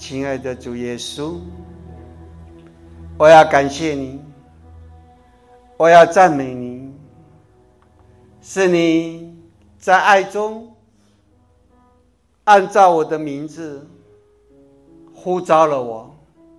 亲爱的主耶稣，我要感谢你，我要赞美你，是你在爱中按照我的名字呼召了我。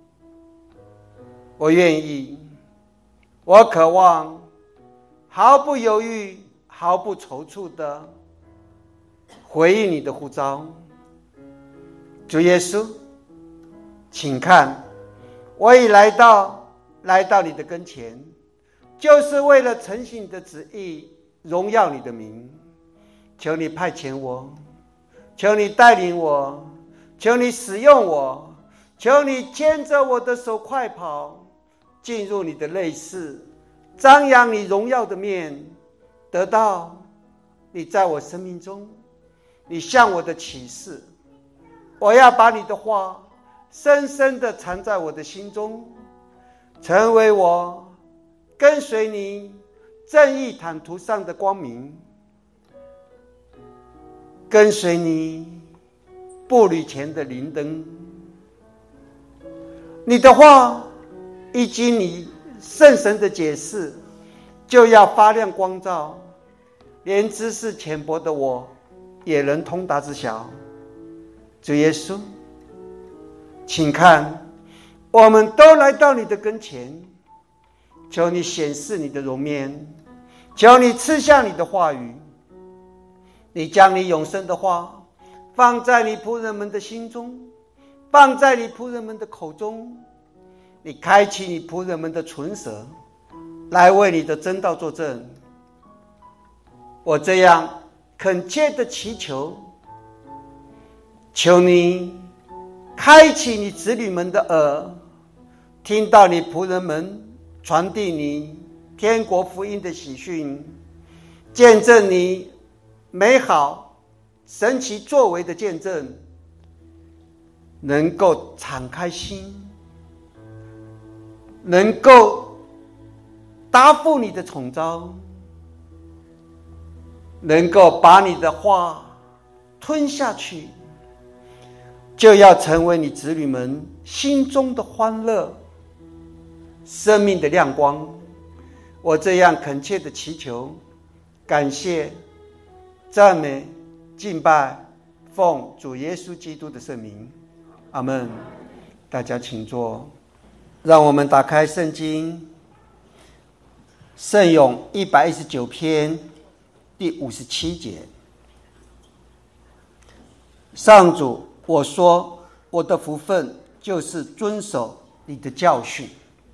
我愿意，我渴望毫不犹豫毫不踌躇的回应你的呼召。主耶稣，请看，我已来到你的跟前，就是为了承行你的旨意，荣耀你的名。求你派遣我，求你带领我，求你使用我，求你牵着我的手快跑，进入你的内室，张扬你荣耀的面，得到你在我生命中你向我的启示。我要把你的话深深地藏在我的心中，成为我跟随你正义坦途上的光明，跟随你步履前的灵灯。你的话以及你圣神的解释就要发亮光照，连知识浅薄的我也能通达知晓。主耶稣，请看，我们都来到你的跟前，求你显示你的容面，求你赐下你的话语。你将你永生的话放在你仆人们的心中，放在你仆人们的口中。你开启你仆人们的唇舌，来为你的真道作证。我这样恳切的祈求，求你开启你子女们的耳，听到你仆人们传递你天国福音的喜讯，见证你美好神奇作为的见证，能够敞开心，能够答复你的宠召，能够把你的话吞下去，就要成为你子女们心中的欢乐，生命的亮光。我这样恳切的祈求，感谢、赞美、敬拜，奉主耶稣基督的圣名，阿们。大家请坐，让我们打开圣经圣咏119篇第57节。上主，我说，我的福分就是遵守你的教训。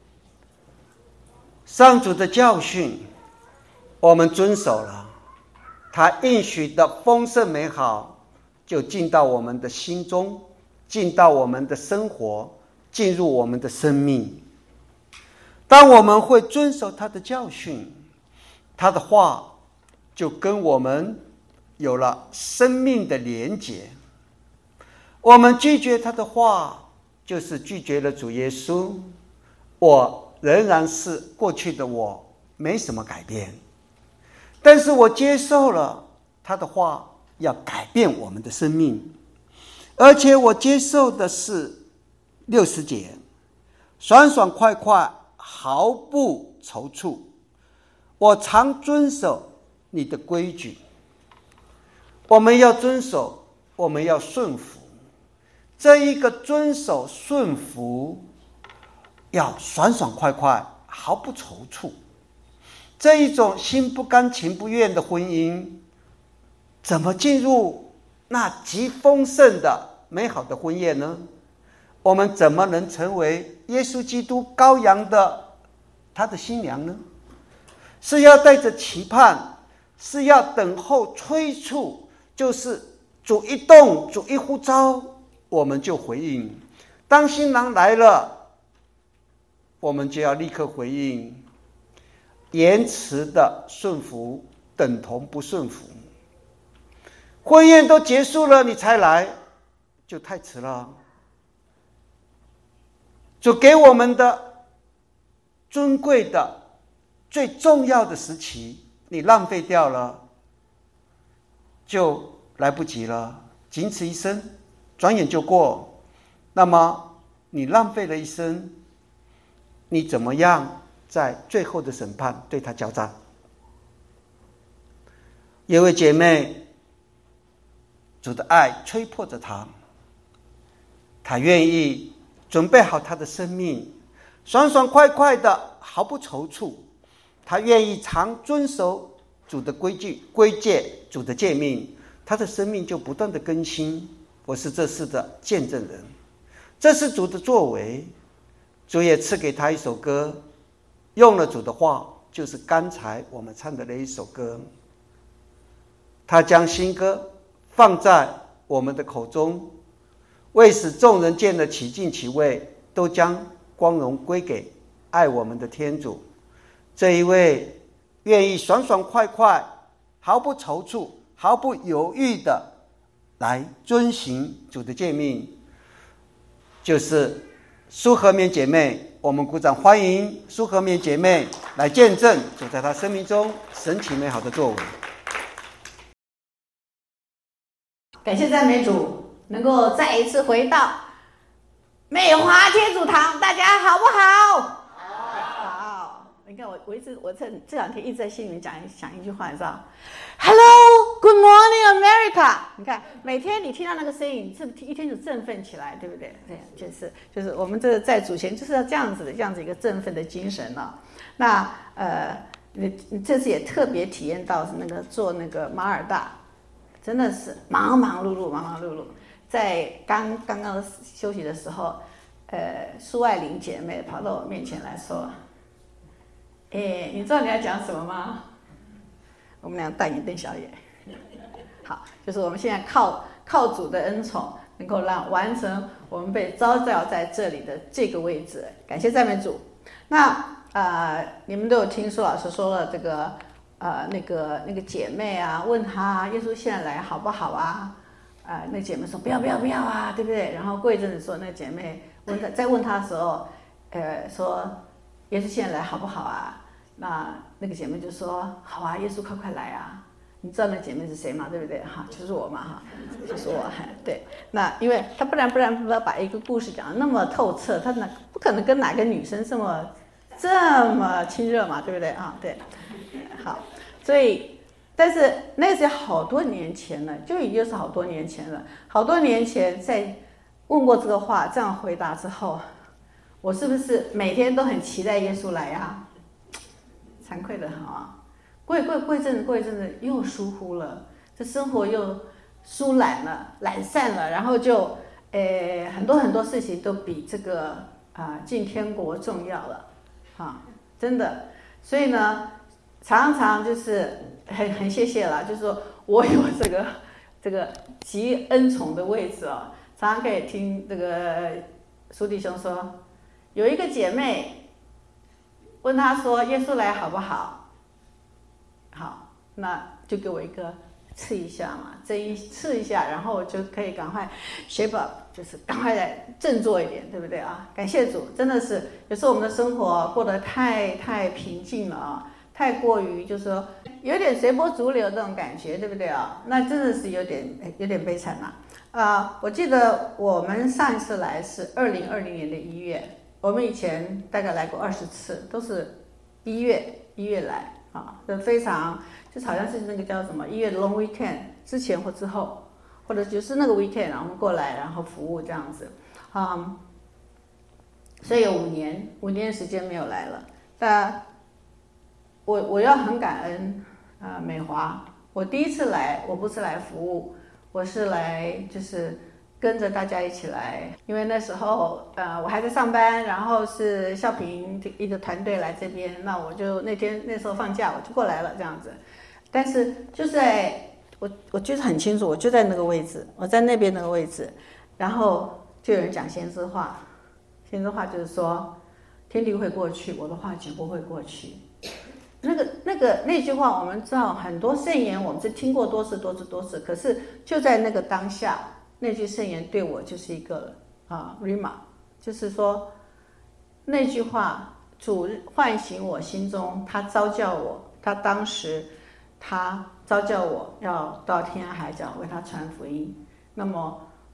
上主的教训我们遵守了，他应许的丰盛美好就进到我们的心中，进到我们的生活，进入我们的生命。当我们会遵守他的教训，他的话就跟我们有了生命的连结。我们拒绝他的话，就是拒绝了主耶稣。我仍然是过去的我，没什么改变，但是我接受了他的话要改变我们的生命，而且我接受的是60节，爽爽快快，毫不踌躇。我常遵守你的规矩。我们要遵守，我们要顺服。这一个遵守顺服要爽爽快快，毫不踌躇。这一种心不甘情不愿的婚姻，怎么进入那极丰盛的美好的婚宴呢？我们怎么能成为耶稣基督羔羊的他的新娘呢？是要带着期盼，是要等候催促，就是主一动，主一呼召，我们就回应。当新郎来了，我们就要立刻回应。延迟的顺服等同不顺服。婚宴都结束了你才来，就太迟了。主给我们的尊贵的最重要的时期，你浪费掉了，就来不及了。仅此一生，转眼就过。 那么你浪费了一生，你怎么样在最后的审判对他交账？有位姐妹，主的爱催迫着她，她愿意准备好她的生命，爽爽快快的，毫不踌躇。她愿意常遵守主的规矩、规戒，主的诫命，她的生命就不断的更新。我是这事的见证人，这是主的作为。主也赐给她一首歌，用了主的话，就是刚才我们唱的那一首歌。他将新歌放在我们的口中，为使众人见得其尽其味，都将光荣归给爱我们的天主。这一位愿意爽爽快快、毫不踌躇、毫不犹豫的来遵行主的诫命，就是苏和棉姐妹。我们鼓掌欢迎苏和棉姐妹来见证主在她生命中神奇美好的作为。 感谢赞美主，能够再一次回到美华天主堂，大家好不好？好。你看我这两天一直在心里面想一句话，你知道 ？Hello, Good morning, America。你看每天你听到那个声音，是一天就振奋起来，对不对？对，就是我们这在主前就是要这样子一个振奋的精神呢、那你这次也特别体验到那个做那个马尔大。真的是忙忙碌碌，在刚刚休息的时候，苏爱玲姐妹跑到我面前来说：“你知道你要讲什么吗？”我们俩大眼瞪小眼。好，就是我们现在靠主的恩宠，能够完成我们被召叫在这里的这个位置。感谢赞美主。那你们都有听苏老师说了这个。那个姐妹啊，问她耶稣现在来好不好啊？那姐妹说不要啊，对不对？然后过一阵子说，那姐妹再问她的时候，说耶稣现在来好不好啊？那个姐妹就说好啊，耶稣快来啊！你知道那姐妹是谁吗？对不对？哈，就是我嘛，哈，就是我。对，那因为她不然把一个故事讲得那么透彻，她不可能跟哪个女生这么亲热嘛，对不对啊？对。好，所以，但是那是好多年前了，就已经是好多年前了。好多年前在问过这个话，这样回答之后，我是不是每天都很期待耶稣来呀？惭愧的很啊！过一阵子又疏忽了，这生活又疏懒了、懒散了，然后就很多事情都比这个进天国重要了，真的。所以呢。常就是很谢谢啦，就是说我有这个极恩宠的位置哦，常可以听这个苏弟兄说，有一个姐妹问他说耶稣来好不好？好，那就给我一个刺一下嘛，这一刺一下，然后我就可以赶快shape up，就是赶快来振作一点，对不对啊？感谢主，真的是有时候我们的生活过得太平静了啊。太过于就是说有点随波逐流这种感觉，对不对啊？那真的是有点悲惨了。我记得我们上一次来是2020年的1月，我们以前大概来过20次，都是1月来啊，非常就是好像是那个叫什么1月的 long weekend 之前或之后，或者就是那个 weekend， 然后我们过来然后服务这样子，所以有5年时间没有来了，但。我要很感恩美华，我第一次来，我不是来服务，我是来就是跟着大家一起来，因为那时候我还在上班，然后是校平一个团队来这边，那我就那时候放假我就过来了这样子，但是就在我记得很清楚，我就在那个位置，我在那边那个位置，然后就有人讲先知话就是说天地会过去，我的话绝不会过去。那句话我们知道很多圣言我们是听过多次，可是就在那个当下，那句圣言对我就是一个rhema， 就是说那句话主唤醒我心中，他召叫我，他当时他召叫我要到天涯海角为他传福音，那么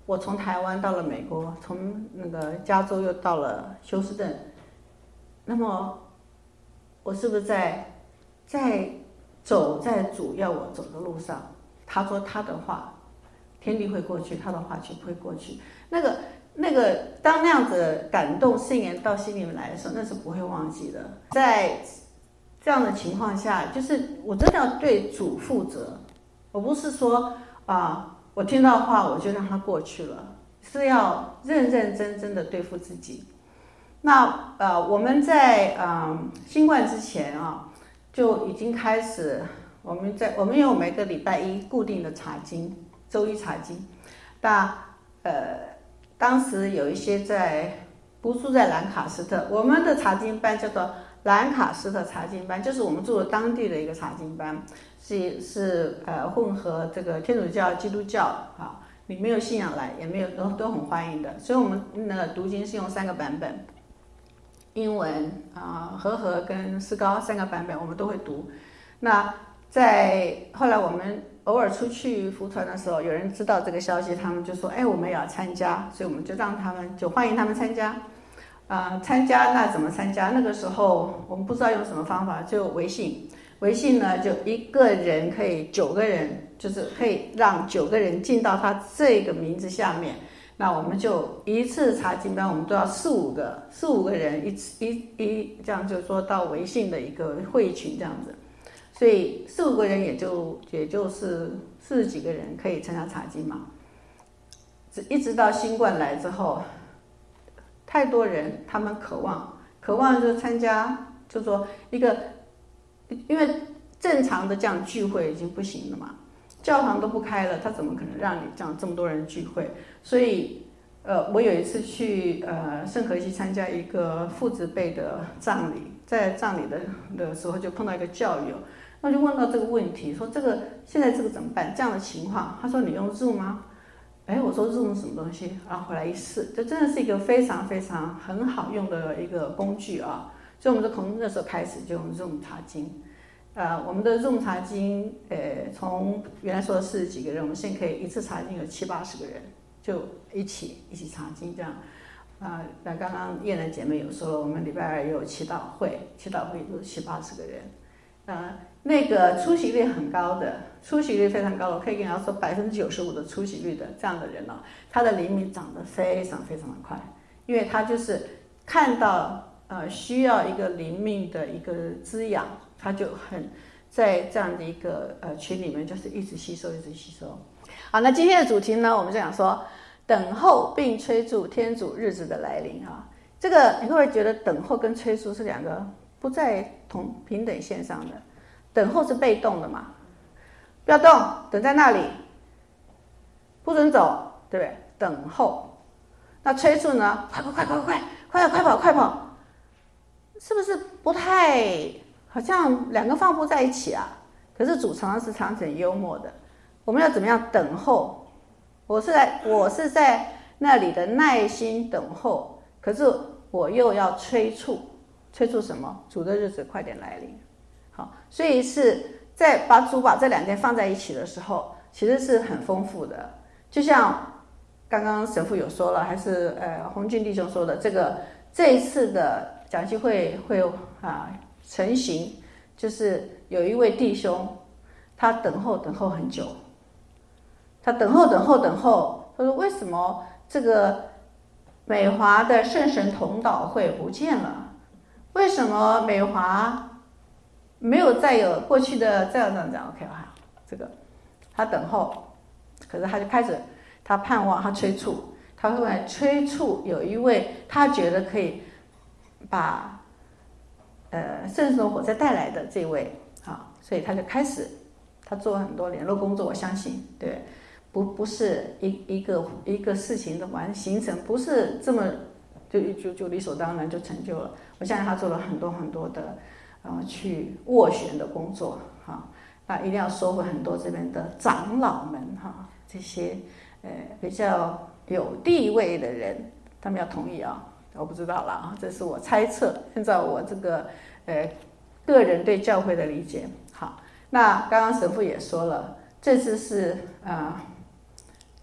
我从台湾到了美国，从那个加州又到了休斯顿，那么我是不是在走在主要我走的路上？他说他的话，天地会过去，他的话就不会过去。那个，当那样子感动圣言到心里面来的时候，那是不会忘记的。在这样的情况下，就是我真的要对主负责，我不是说我听到话我就让它过去了，是要认认真真的对付自己。那我们在新冠之前就已经开始，我们有每个礼拜一固定的查经，周一查经。那当时有一些不住在兰卡斯特，我们的查经班叫做兰卡斯特查经班，就是我们住的当地的一个查经班。是混合这个天主教、基督教你没有信仰来也没有都很欢迎的。所以我们那个读经是用3个版本，英文和合跟思高3个版本我们都会读。那后来我们偶尔出去服团的时候，有人知道这个消息，他们就说我们也要参加，所以我们就欢迎他们参加。参加那怎么参加？那个时候我们不知道用什么方法，就微信呢，就一个人可以9个人，就是可以让9个人进到他这个名字下面。那我们就一次查经班，我们都要4、5个人一这样，就说到微信的一个会议群这样子。所以4、5个人也就是40几个人可以参加查经嘛。一直到新冠来之后，太多人他们渴望就参加，就说一个。因为正常的这样聚会已经不行了嘛，教堂都不开了，他怎么可能让你这么多人聚会？所以，我有一次去圣荷西参加一个父子辈的葬礼，在葬礼的时候就碰到一个教友，那就问到这个问题，说现在这个怎么办？这样的情况，他说你用 Zoom 吗？我说 Zoom 什么东西？然后回来一试，这真的是一个非常非常很好用的一个工具啊。所以我们从那时候开始就用 Zoom 查经，我们的 Zoom 查经，从原来说的40几个人，我们现在可以一次查经有70、80个人，就一起查经这样。那刚刚燕兰姐妹有说了，我们礼拜2也有祈祷会都是70、80个人，那个出席率很高的，出席率非常高的，我可以跟大家说95%的出席率的这样的人他的灵命长得非常非常的快，因为他就是看到。需要一个灵命的一个滋养，他就很在这样的一个群里面，就是一直吸收。好，那今天的主题呢，我们就想说，等候并催促天主日子的来临这个你会不会觉得等候跟催促是2个不在同平等线上的？等候是被动的嘛，不要动，等在那里，不准走，对不对？等候。那催促呢？快跑！是不是不太好像2个放不在一起啊？可是主常常是很幽默的。我们要怎么样等候？我是在那里的耐心等候，可是我又要催促什么？主的日子快点来临。好，所以是在把这2件放在一起的时候，其实是很丰富的。就像刚刚神父有说了，还是洪俊弟兄说的，这一次的讲习会成型，就是有一位弟兄，他等候很久，他等候，他说为什么这个美华的圣神同祷会不见了？为什么美华没有再有过去的这样 OK 这个他等候，可是他就开始他盼望，他催促，他会来催促有一位他觉得可以把圣神火再带来的这位所以他就开始他做很多联络工作，我相信对。不是一个事情的形成，不是这么就理所当然就成就了。我相信他做了很多的去斡旋的工作那一定要收回很多这边的长老们这些比较有地位的人，他们要同意我不知道了这是我猜测，按照我这个个人对教会的理解。好，那刚刚神父也说了，这次是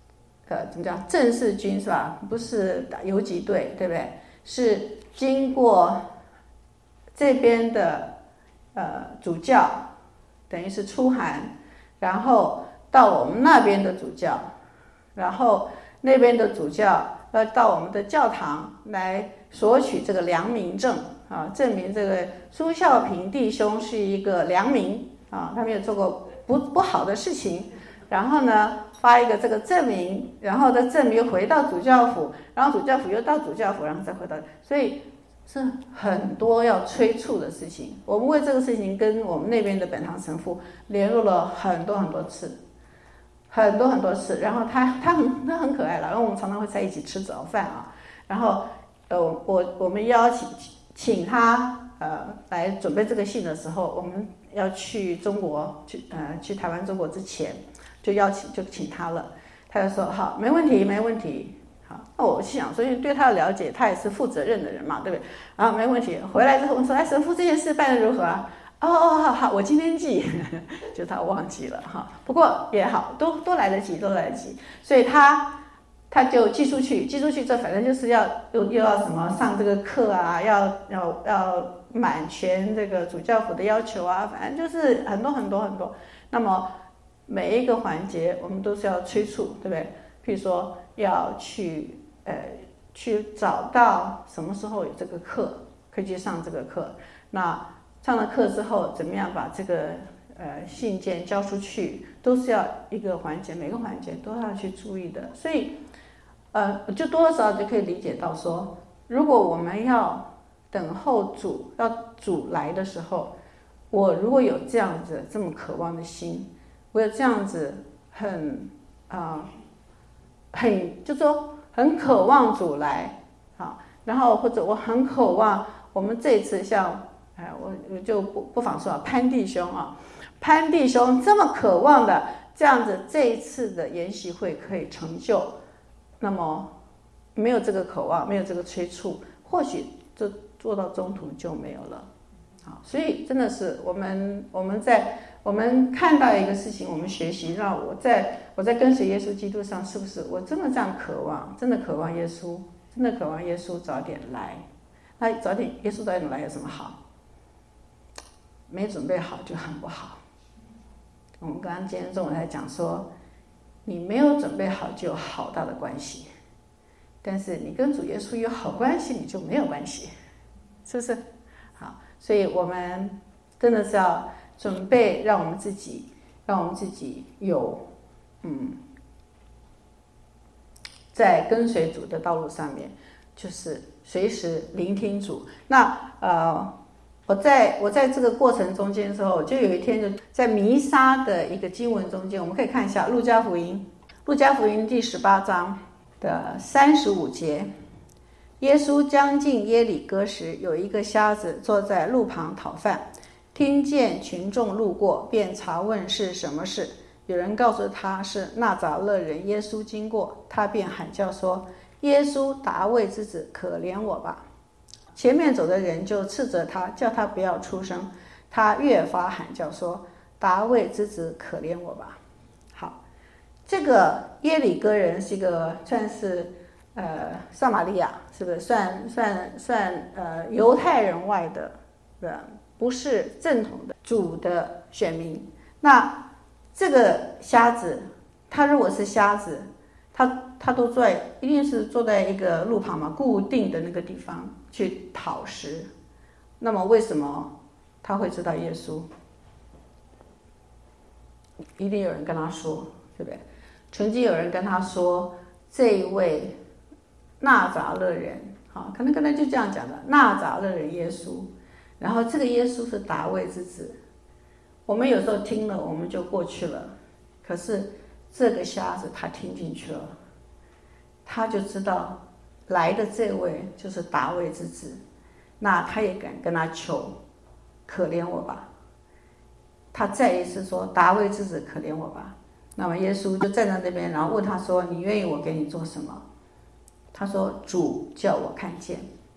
怎么讲正式军是吧？不是打游击队，对不对？是经过这边的主教，等于是出函，然后到我们那边的主教，然后那边的主教要到我们的教堂来索取这个良民证啊，证明这个苏孝平弟兄是一个良民啊，他没有做过不好的事情。然后呢，发一个这个证明，然后的证明回到主教府，然后主教府又到主教府，然后再回到，所以是很多要催促的事情。我们为这个事情跟我们那边的本堂神父联络了很多次，很多次。然后他很可爱了，然后我们常常会在一起吃早饭啊。然后我们邀请他来准备这个信的时候，我们要去中国去台湾中国之前。就请他了，他就说好，没问题，好。那我心想说，因为对他的了解，他也是负责任的人嘛，对不对？啊，没问题。回来之后我说，哎，神父这件事办得如何啊？好，我今天记，就他忘记了哈。不过也好，都来得及。所以他就寄出去，这反正就是又要什么上这个课啊，要满全这个主教府的要求啊，反正就是很多。那么每一个环节我们都是要催促，对不对？譬如说要去找到什么时候有这个课，可以去上这个课。那上了课之后，怎么样把这个信件交出去，都是要一个环节，每个环节都要去注意的。所以就多多少少就可以理解到说，如果我们要等候主来的时候，我如果有这样子这么渴望的心，我有这样子就是说很渴望主来啊，然后或者我很渴望我们这次像我就不妨说潘弟兄这么渴望的这样子，这一次的研习会可以成就，那么没有这个渴望，没有这个催促，或许就做到中途就没有了。好，所以真的是我们看到一个事情，我们学习，让我在跟随耶稣基督上，是不是我真的这样渴望，真的渴望耶稣早点来？那耶稣早点来有什么好？没准备好就很不好。我们刚刚今天中午在讲说，你没有准备好就有好大的关系，但是你跟主耶稣有好关系，你就没有关系，是不是？好，所以我们真的是要准备，让我们自己有在跟随主的道路上面，就是随时聆听主。那我在这个过程中间的时候，就有一天就在弥撒的一个经文中间，我们可以看一下路加福音第18章的35节。耶稣将近耶里哥时，有一个瞎子坐在路旁讨饭，听见群众路过，便查问是什么事。有人告诉他是纳匝勒人耶稣经过，他便喊叫说：耶稣，大卫之子，可怜我吧。前面走的人就斥责他，叫他不要出声。他越发喊叫说：大卫之子，可怜我吧。好，这个耶里哥人是一个算是撒玛利亚，是不是算犹太人外的不是正统的主的选民？那这个瞎子，他如果是瞎子，他都一定是坐在一个路旁嘛，固定的那个地方去讨食。那么为什么他会知道耶稣？一定有人跟他说，对不对？曾经有人跟他说，这一位纳匝勒人，好，可能就这样讲的，纳匝勒人耶稣。然后这个耶稣是大卫之子。我们有时候听了我们就过去了，可是这个瞎子他听进去了，他就知道来的这位就是大卫之子，那他也敢跟他求，可怜我吧。他再一次说，大卫之子，可怜我吧。那么耶稣就站在那边，然后问他说，你愿意我给你做什么？他说，主叫我看见。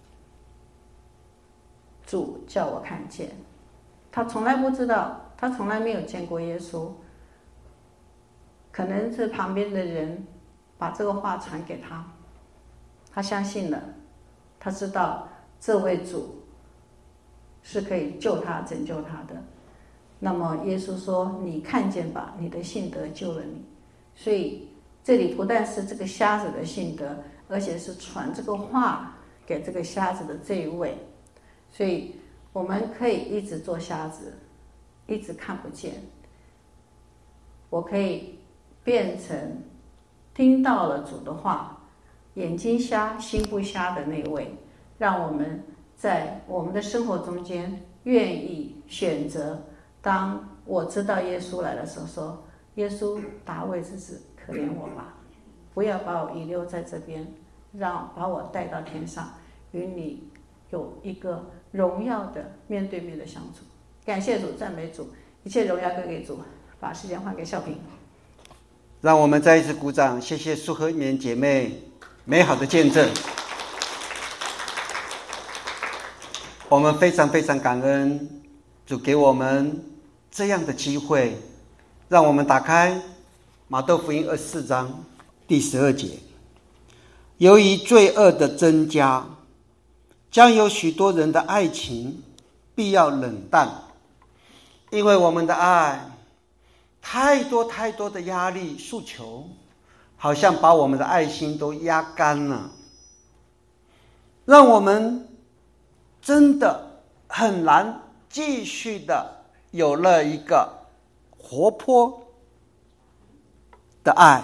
主叫我看见。他从来不知道，他从来没有见过耶稣。可能是旁边的人把这个话传给他，他相信了，他知道这位主是可以救他、拯救他的。那么耶稣说：“你看见吧，你的信德救了你。”所以这里不但是这个瞎子的信德，而且是传这个话给这个瞎子的这一位。所以我们可以一直做瞎子，一直看不见。我可以变成听到了主的话，眼睛瞎、心不瞎的那位，让我们在我们的生活中间愿意选择。当我知道耶稣来的时候，说：“耶稣，大卫之子，可怜我吧，不要把我遗留在这边，把我带到天上，与你有一个荣耀的面对面的相处。”感谢主，赞美主，一切荣耀归给主。把时间还给孝平。 让我们再一次鼓掌，谢谢苏和棉姐妹美好的见证。我们非常非常感恩主给我们这样的机会，让我们打开马窦福音24章第12节。由于罪恶的增加，将有许多人的爱情必要冷淡，因为我们的爱太多太多的压力诉求，好像把我们的爱心都压干了，让我们真的很难继续的有了一个活泼的爱。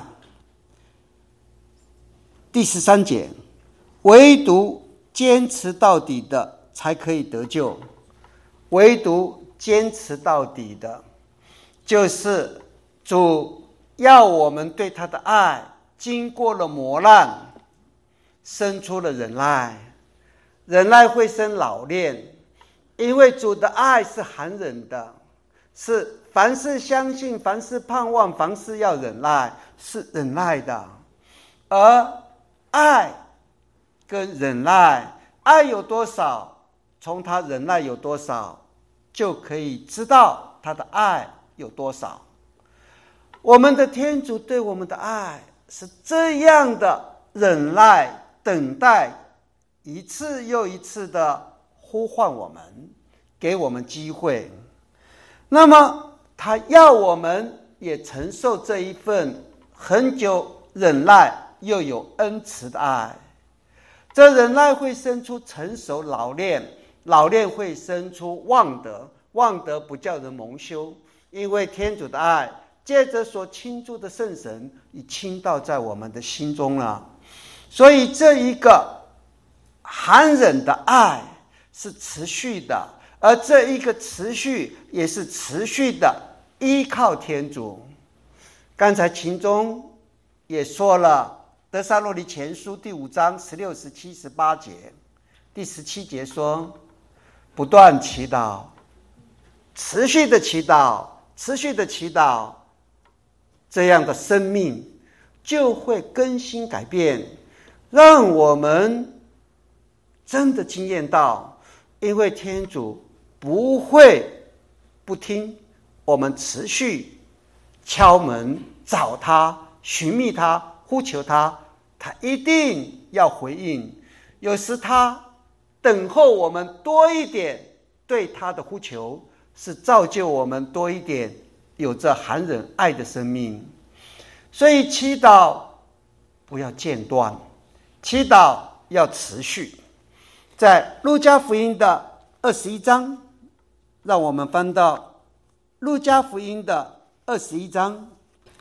第13节，唯独坚持到底的才可以得救，唯独坚持到底的，就是主要我们对他的爱经过了磨难，生出了忍耐，忍耐会生老练，因为主的爱是含忍的，是凡事相信，凡事盼望，凡事要忍耐，是忍耐的。而爱跟忍耐，爱有多少，从他忍耐有多少就可以知道他的爱有多少。我们的天主对我们的爱是这样的忍耐等待，一次又一次的呼唤我们，给我们机会。那么他要我们也承受这一份很久忍耐又有恩慈的爱。这忍耐会生出成熟老练，老练会生出望德，望德不叫人蒙羞，因为天主的爱借着所倾注的圣神已倾倒在我们的心中了。所以这一个含忍的爱是持续的，而这一个持续也是持续的依靠天主。刚才秦中也说了，得撒洛尼前书第5章16、17、18节，第17节说，不断祈祷，持续的祈祷，持续的祈祷，这样的生命就会更新改变，让我们真的经验到，因为天主不会不听，我们持续敲门找他，寻觅他，呼求他，他一定要回应。有时他等候我们多一点对他的呼求，是造就我们多一点有着含忍爱的生命。所以祈祷不要间断，祈祷要持续。在路加福音的21章，让我们翻到路加福音的21章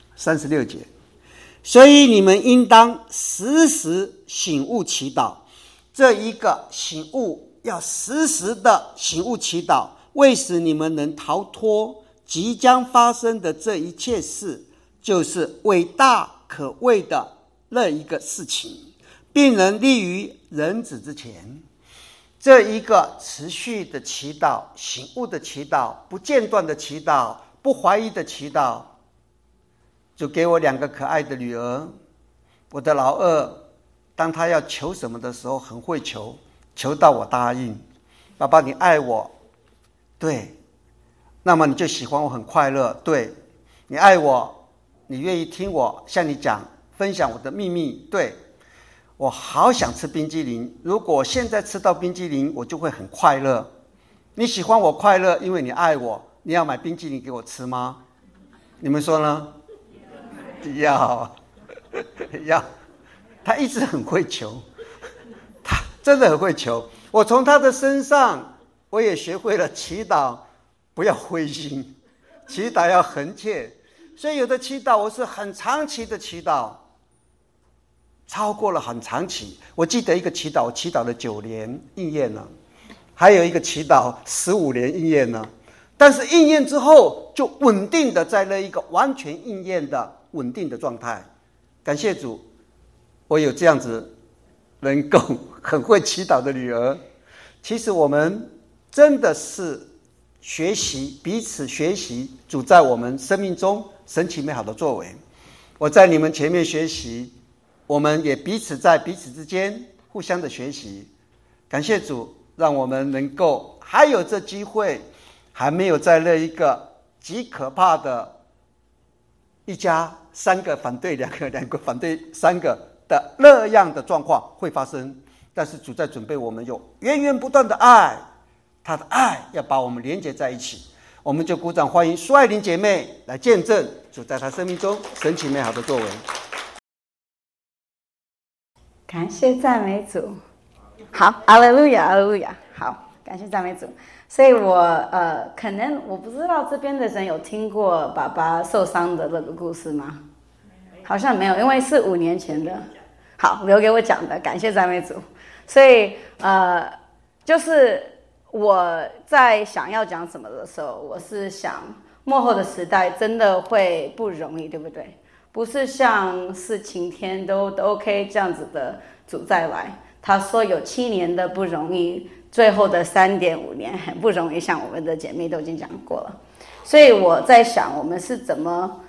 36节。所以你们应当时时醒悟祈祷。这一个醒悟，要时时的醒悟祈祷，为使你们能逃脱即将发生的这一切事，就是伟大可畏的那一个事情，并能立于人子之前。这一个持续的祈祷，醒悟的祈祷，不间断的祈祷，不怀疑的祈祷。主给我2个可爱的女儿，我的老二当他要求什么的时候很会求，求到我答应。爸爸你爱我，对，那么你就喜欢我很快乐，对，你爱我，你愿意听我向你讲分享我的秘密。对，我好想吃冰激凌，如果现在吃到冰激凌，我就会很快乐。你喜欢我快乐，因为你爱我，你要买冰激凌给我吃吗？你们说呢？要。他一直很会求，他真的很会求。我从他的身上，我也学会了祈祷不要灰心，祈祷要恒切。所以有的祈祷我是很长期的祈祷，超过了很长期。我记得一个祈祷，我祈祷了9年应验了，还有一个祈祷15年应验了。但是应验之后就稳定的在那一个完全应验的稳定的状态。感谢主，我有这样子能够很会祈祷的女儿。其实我们真的是学习，彼此学习主在我们生命中神奇美好的作为。我在你们前面学习，我们也彼此在彼此之间互相的学习。感谢主，让我们能够还有这机会，还没有在那一个极可怕的一家3个反对2个，2个反对3个的那样的状况会发生。但是主在准备我们有源源不断的爱，他的爱要把我们连接在一起。我们就鼓掌欢迎苏爱玲姐妹来见证主在她生命中神奇美好的作为。 感谢赞美主。好，哈利路亚，哈利路亚。好，感谢赞美主。所以可能我不知道这边的人有听过爸爸受伤的那个故事吗？好像没有，因为是5年前的。好，留给我讲的，感谢赞美主。所以就是我在想要讲什么的时候，我是想末后的时代真的会不容易，对不对？不是像是晴天都 OK 这样子的主再来。他说有7年的不容易，最后的3.5年很不容易，像我们的姐妹都已经讲过了。所以我在想，我们是怎么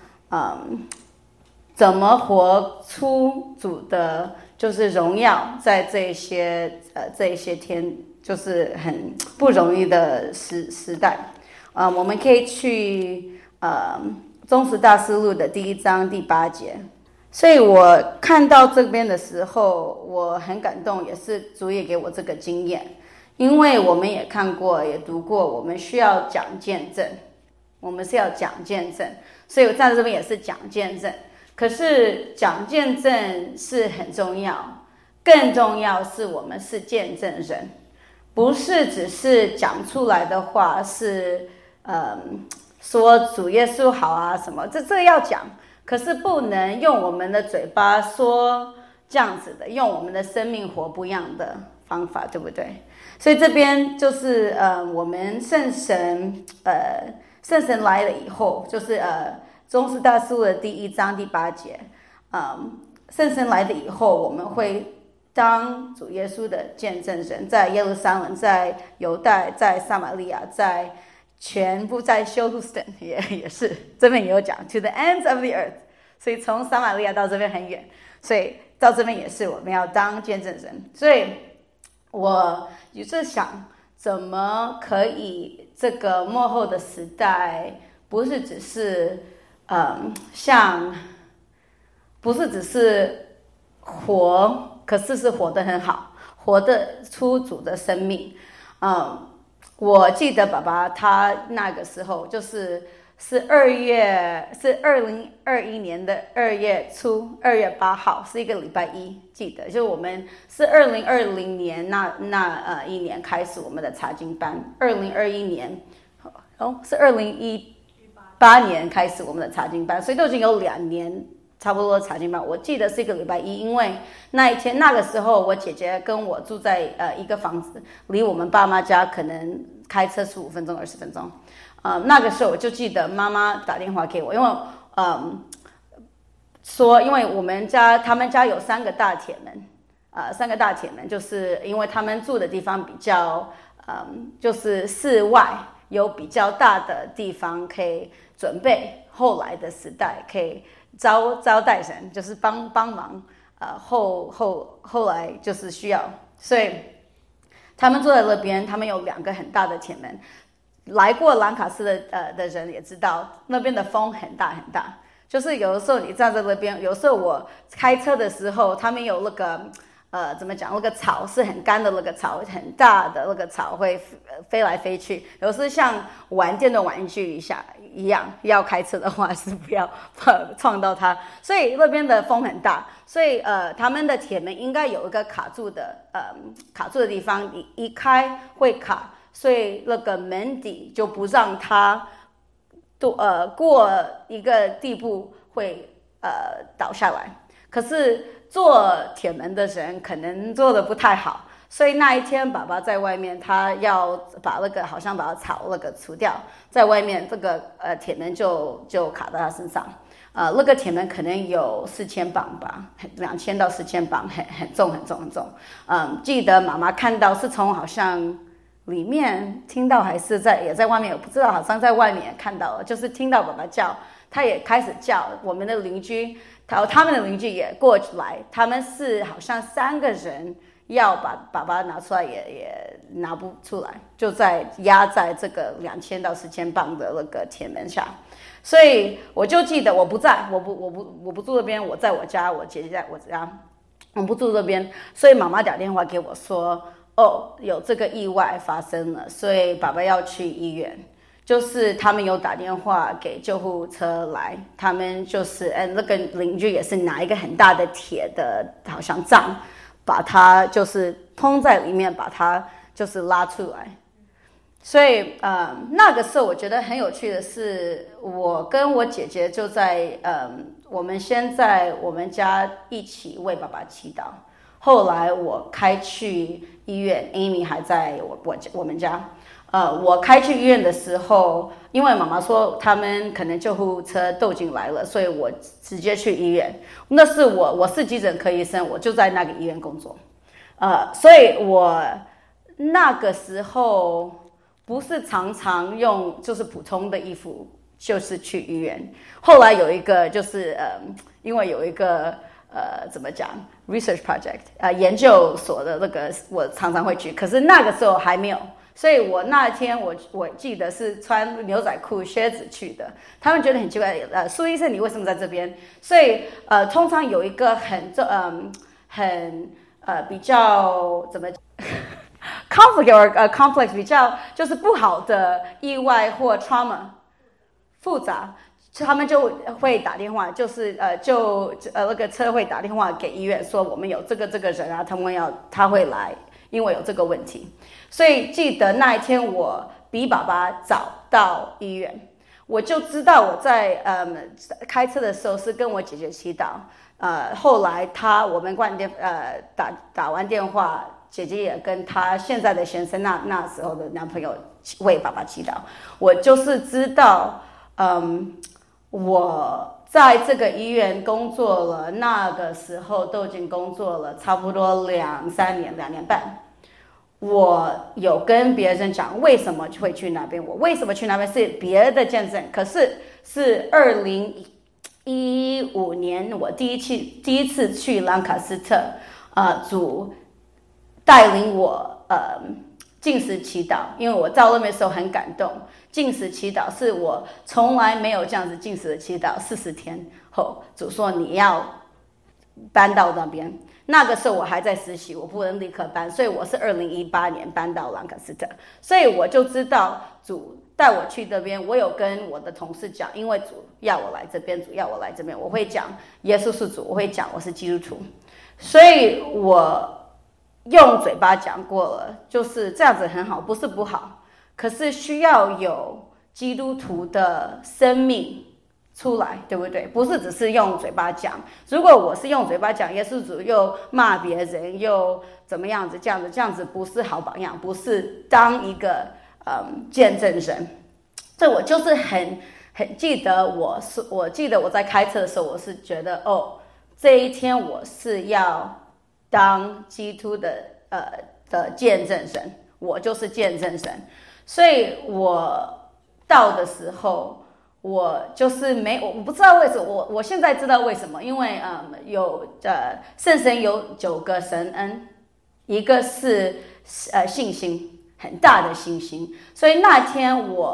活出主的就是荣耀，在这一些天，就是很不容易的时代。我们可以去中时大事录的第1章第8节。所以我看到这边的时候，我很感动，也是主也给我这个经验。因为我们也看过也读过，我们需要讲见证，我们是要讲见证，所以我在这边也是讲见证。可是讲见证是很重要，更重要是我们是见证人，不是只是讲出来的话是说主耶稣好啊什么，这要讲，可是不能用我们的嘴巴说这样子的，用我们的生命活不一样的方法，对不对？所以这边就是我们圣神来了以后，就是中时大事录的第1章第8节，圣神来了以后，我们会当主耶稣的见证人，在耶路撒冷，在犹大，在撒玛利亚，在全部在休路斯顿也是这边也有讲 to the ends of the earth， 所以从撒玛利亚到这边很远，所以到这边也是我们要当见证人。所以我也是想，怎么可以这个末后的时代，不是只是不是只是活，可是是活得很好，活得出主的生命。我记得爸爸他那个时候是2021年的2月初，2月8号是一个礼拜一，记得就是我们是2020年那一年开始我们的查经班，2021年是2018年开始我们的查经班，所以都已经有2年差不多查经班。我记得是一个礼拜一，因为那一天那个时候我姐姐跟我住在一个房子，离我们爸妈家可能开车15分钟20分钟。那个时候我就记得妈妈打电话给我，因为说因为他们家有3个大铁门，3个大铁门，就是因为他们住的地方比较就是室外，有比较大的地方可以准备后来的时代可以招待人，就是帮忙后来就是需要，所以他们坐在那边，他们有2个很大的铁门。来过兰卡斯的人也知道，那边的风很大很大， 就是有的时候你站在那边，有时候我开车的时候，他们有那个怎么讲？那个草是很干的，那个草很大的那个草会飞来飞去，有时像玩电动玩具一样，要开车的话是不要撞到它。所以那边的风很大，所以他们的铁门应该有一个卡住的地方，一开会卡，所以那个门底就不让它过一个地步会倒下来。可是做铁门的人可能做的不太好，所以那一天爸爸在外面，他要把那个好像把草那个除掉，在外面这个铁门就卡在他身上。那个铁门可能有4000磅吧，2000到4000磅，很重。记得妈妈看到是从好像里面听到还是也在外面，我不知道，好像在外面也看到了，就是听到爸爸叫，他也开始叫。我们的邻居，他们的邻居也过来，他们是好像3个人要把爸爸拿出来，也拿不出来，就压在这个2000到4000磅的那个铁门下。所以我就记得我不住这边，我在我家，我姐姐在我家，我不住这边，所以妈妈打电话给我说，有这个意外发生了，所以爸爸要去医院。就是他们有打电话给救护车来，他们就是那个邻居也是拿一个很大的铁的好像杖，把它就是通在里面，把它就是拉出来。所以那个时候我觉得很有趣的是，我跟我姐姐就在我们先在我们家一起为爸爸祈祷。后来我开去医院 ，Amy 还在我们家。我开去医院的时候，因为妈妈说他们可能救护车都已经来了，所以我直接去医院。那是我是急诊科医生，我就在那个医院工作。所以我那个时候不是常常用就是普通的衣服，就是去医院。后来有一个就是因为有一个怎么讲 research project 研究所的那个，我常常会去，可是那个时候还没有。所以我那天我记得是穿牛仔裤靴子去的，他们觉得很奇怪，苏医生你为什么在这边？所以通常有一个比较怎么complex 比较就是不好的意外或 trauma 复杂，他们就会打电话，就是那个车会打电话给医院说我们有这个人啊，他会来，因为有这个问题。所以记得那一天我比爸爸早到医院，我就知道我在开车的时候是跟我姐姐祈祷。后来我们打完电话，姐姐也跟她现在的先生那时候的男朋友为爸爸祈祷。我就是知道，我在这个医院工作了，那个时候都已经工作了差不多2-3年，2年半。我有跟别人讲为什么会去那边，我为什么去那边是别的见证，可是2015年我第一次去兰卡斯特，主带领我禁食祈祷，因为我到那边的时候很感动。禁食祈祷是我从来没有这样子禁食的祈祷，40天后主说你要搬到那边。那个时候我还在实习，我不能立刻搬，所以我是2018年搬到兰卡斯特，所以我就知道主带我去这边。我有跟我的同事讲，因为主要我来这边，主要我来这边，我会讲耶稣是主，我会讲我是基督徒，所以我用嘴巴讲过了，就是这样子很好，不是不好，可是需要有基督徒的生命出来，对不对？不是只是用嘴巴讲。如果我是用嘴巴讲耶稣主，又骂别人，又怎么样子，这样子不是好榜样，不是当一个见证人。所以我就是很记得我记得我在开车的时候，我是觉得这一天我是要当基督的见证人，我就是见证人。所以我到的时候，我就是我不知道为什么，我现在知道为什么，因为圣神有9个神恩，一个是信心，很大的信心，所以那天我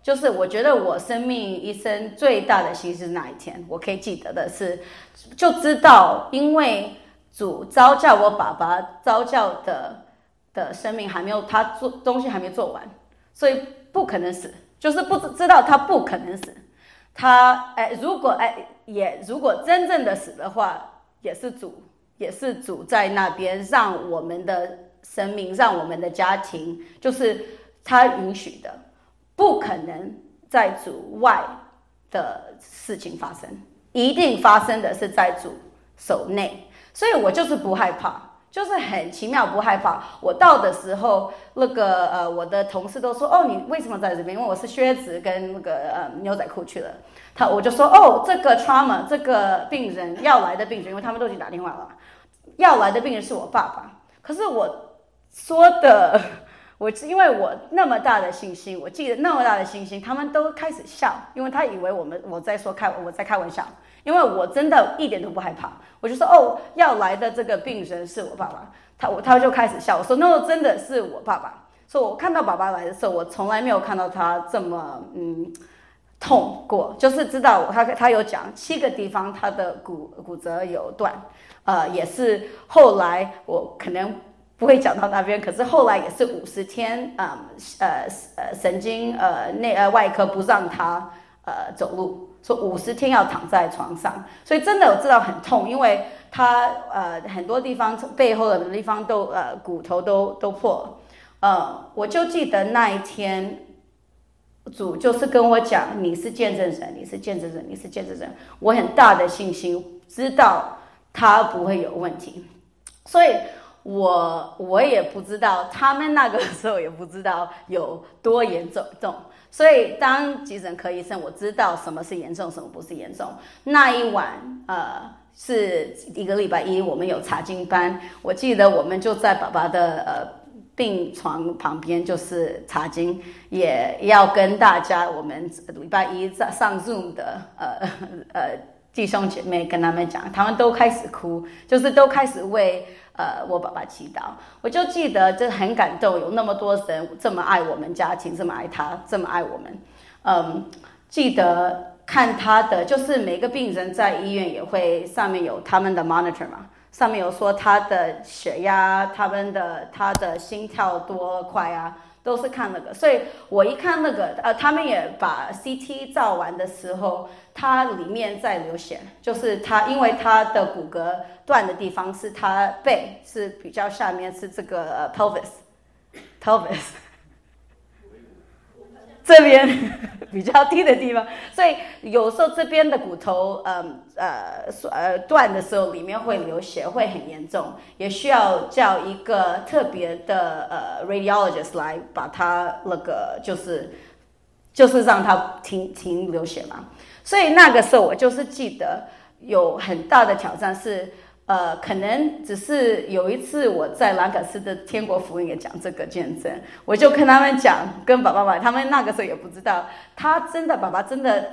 就是我觉得我生命一生最大的牺牲是那一天，我可以记得的是，就知道因为主召叫我爸爸召叫的生命还没有，他做东西还没做完，所以不可能死，就是不知道他不可能死。他如果真正的死的话，也是主在那边让我们的生命，让我们的家庭，就是他允许的，不可能在主外的事情发生，一定发生的是在主手内。所以我就是不害怕，就是很奇妙不害怕。我到的时候，我的同事都说，哦，你为什么在这边？因为我是靴子跟牛仔裤去了。我就说，哦，这个 trauma 这个病人要来的病人，因为他们都已经打电话了，要来的病人是我爸爸。可是我说的，因为我那么大的信心，我记得那么大的信心，他们都开始笑，因为他以为我在开玩笑。因为我真的一点都不害怕，我就说哦，要来的这个病人是我爸爸，他就开始笑，我说那真的是我爸爸。所以我看到爸爸来的时候，我从来没有看到他这么痛过，就是知道他有讲7个地方他的骨折有断，也是后来我可能不会讲到那边，可是后来也是50天，神经外科不让他走路。说50天要躺在床上，所以真的我知道很痛，因为他很多地方背后的地方都骨头都破了。我就记得那一天，主就是跟我讲，你是见证人，你是见证人，你是见证人。我很大的信心，知道他不会有问题，所以我也不知道，他们那个时候也不知道有多严重。所以当急诊科医生，我知道什么是严重，什么不是严重。那一晚，是一个礼拜一，我们有查经班。我记得我们就在爸爸的病床旁边，就是查经，也要跟大家，我们礼拜一上 Zoom 的弟兄姐妹跟他们讲，他们都开始哭，就是都开始为我爸爸祈祷。我就记得这很感动，有那么多人这么爱我们家庭，这么爱他，这么爱我们。记得看他的，就是每个病人在医院也会上面有他们的 monitor 嘛，上面有说他的血压，他的心跳多快啊，都是看那个。所以我一看那个，他们也把 CT 照完的时候，它里面在流血，就是因为他的骨骼断的地方是他背，是比较下面是这个pelvis 这边比较低的地方，所以有时候这边的骨头断的时候，里面会流血，会很严重，也需要叫一个特别的radiologist 来把它那个就是让它停流血嘛。所以那个时候我就是记得有很大的挑战是。可能只是有一次我在兰可斯的天国福音也讲这个见证，我就跟他们讲，跟爸爸妈妈，他们那个时候也不知道，爸爸真的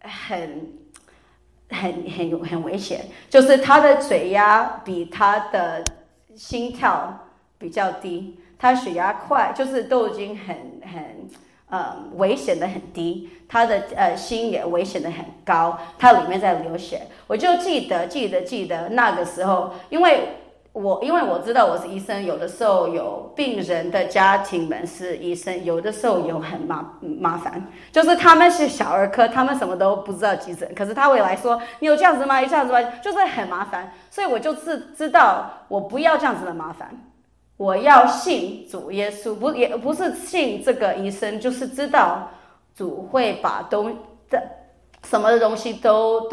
很危险，就是他的血压比他的心跳比较低，他血压快，就是都已经危险的很低，他的心也危险的很高，他里面在流血。我就记得那个时候，因为我知道我是医生，有的时候有病人的家庭们是医生，有的时候有很麻烦，就是他们是小儿科，他们什么都不知道急诊，可是他会来说你有这样子吗？有这样子吗？就是很麻烦，所以我就是知道我不要这样子的麻烦。我要信主耶稣，也不是信这个医生，就是知道主会把什么的东西都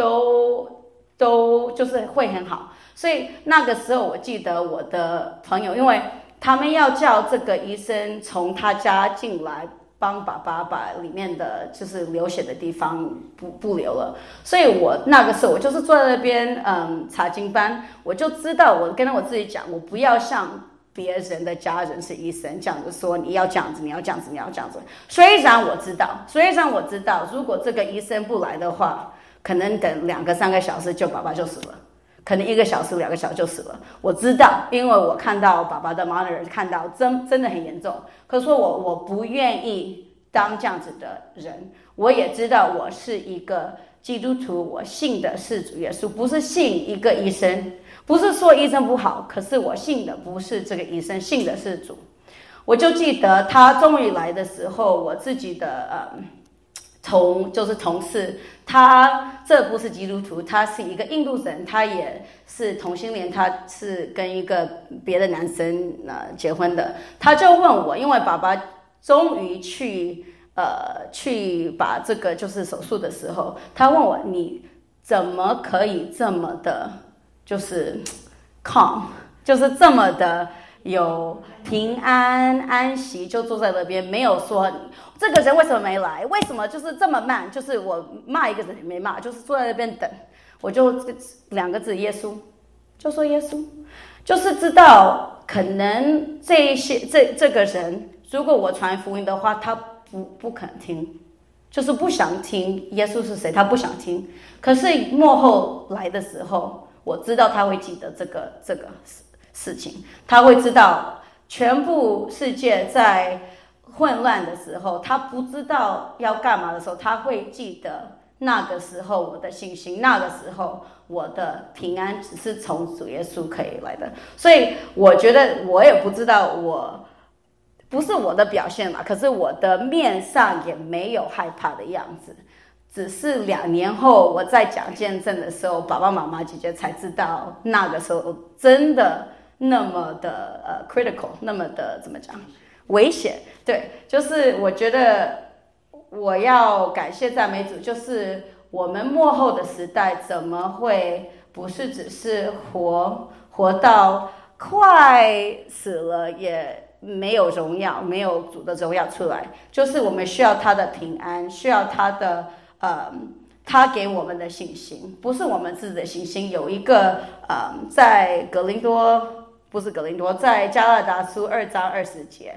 就是会很好。所以那个时候我记得我的朋友，因为他们要叫这个医生从他家进来帮爸爸把里面的就是流血的地方不流了，所以我那个时候我就是坐在那边查经班，我就知道我跟我自己讲，我不要像别人的家人是医生这样子说，你要这样子，你要这样子，你要这样子。虽然我知道，如果这个医生不来的话，可能等2个3个小时爸爸就死了，可能1个小时2个小时就死了。我知道，因为我看到爸爸的 monitor 看到真的很严重。可是说我不愿意当这样子的人。我也知道我是一个基督徒，我信的是主耶稣，不是信一个医生。不是说医生不好，可是我信的不是这个医生，信的是主。我就记得他终于来的时候，我自己的同事，他这不是基督徒，他是一个印度人，他也是同性恋，他是跟一个别的男生结婚的。他就问我，因为爸爸终于去把这个就是手术的时候，他问我你怎么可以这么的，就是 calm， 就是这么的有平安安息，就坐在那边，没有说这个人为什么没来，为什么就是这么慢，就是我骂一个人也没骂，就是坐在那边等。我就2个字，耶稣，就说耶稣，就是知道可能这个人，如果我传福音的话，他不肯听，就是不想听耶稣是谁，他不想听。可是末后来的时候，我知道他会记得这个事情，他会知道全部世界在混乱的时候，他不知道要干嘛的时候，他会记得那个时候我的信心，那个时候我的平安只是从主耶稣可以来的。所以我觉得我也不知道，我不是我的表现嘛，可是我的面上也没有害怕的样子。只是2年后我在讲见证的时候，爸爸妈妈姐姐才知道那个时候真的那么的critical， 那么的怎么讲危险。对，就是我觉得我要感谢赞美主，就是我们末后的时代怎么会不是只是活到快死了也没有荣耀，没有主的荣耀出来，就是我们需要他的平安，需要他的他给我们的信心，不是我们自己的信心。有一个在格林多，不是格林多，在加拉达书2章20节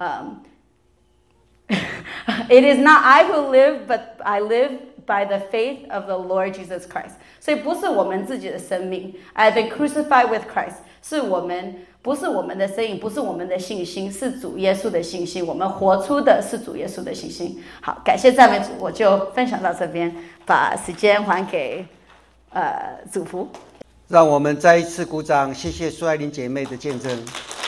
，It is not I who live, but I live by the faith of the Lord Jesus Christ。所以不是我们自己的生命 ，I've been crucified with Christ， 是我们不是我们的生命，不是我们的信心，是主耶稣的信心。我们活出的是主耶稣的信心。好，感谢赞美主，我就分享到这边，把时间还给主福。 让我们再一次鼓掌，谢谢苏爱玲姐妹的见证。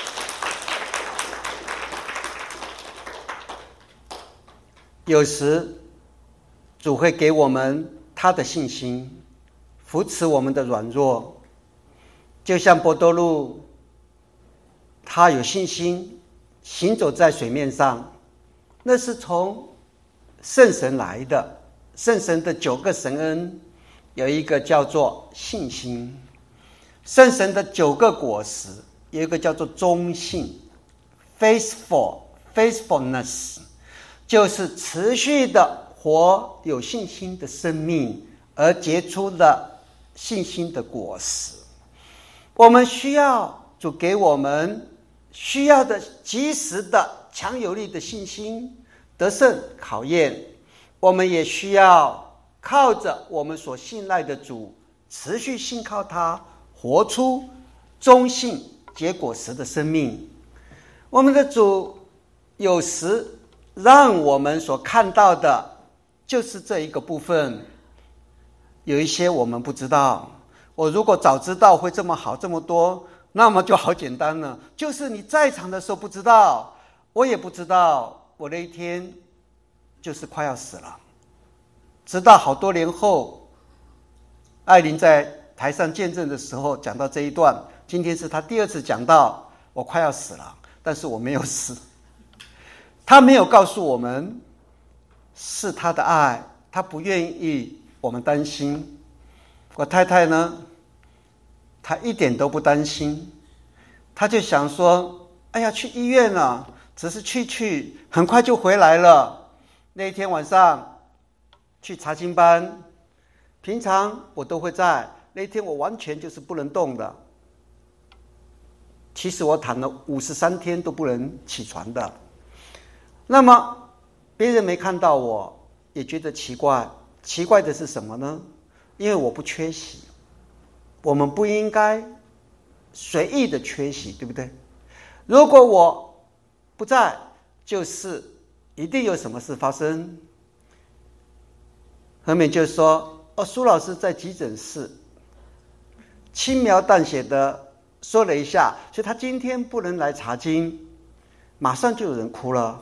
有时主会给我们他的信心，扶持我们的软弱，就像伯多禄，他有信心行走在水面上，那是从圣神来的。圣神的9个神恩有一个叫做信心，圣神的9个果实有一个叫做忠信 faithfulness， 就是持续的活有信心的生命，而结出了信心的果实。我们需要主给我们需要的及时的强有力的信心，得胜考验。我们也需要靠着我们所信赖的主，持续信靠他，活出忠信结果实的生命。我们的主有时让我们所看到的就是这一个部分，有一些我们不知道。我如果早知道会这么好这么多，那么就好简单了，就是你在场的时候不知道，我也不知道，我那一天就是快要死了。直到好多年后，艾琳在台上见证的时候讲到这一段，今天是她第2次讲到我快要死了，但是我没有死。他没有告诉我们是他的爱，他不愿意我们担心。我太太呢，她一点都不担心，她就想说，哎呀，去医院了，只是去很快就回来了。那一天晚上去查经班，平常我都会在，那一天我完全就是不能动的。其实我躺了53天都不能起床的。那么别人没看到我，也觉得奇怪。奇怪的是什么呢？因为我不缺席，我们不应该随意的缺席，对不对？如果我不在，就是一定有什么事发生。何美就说：“苏老师在急诊室，轻描淡写的说了一下，所以他今天不能来查经。”马上就有人哭了。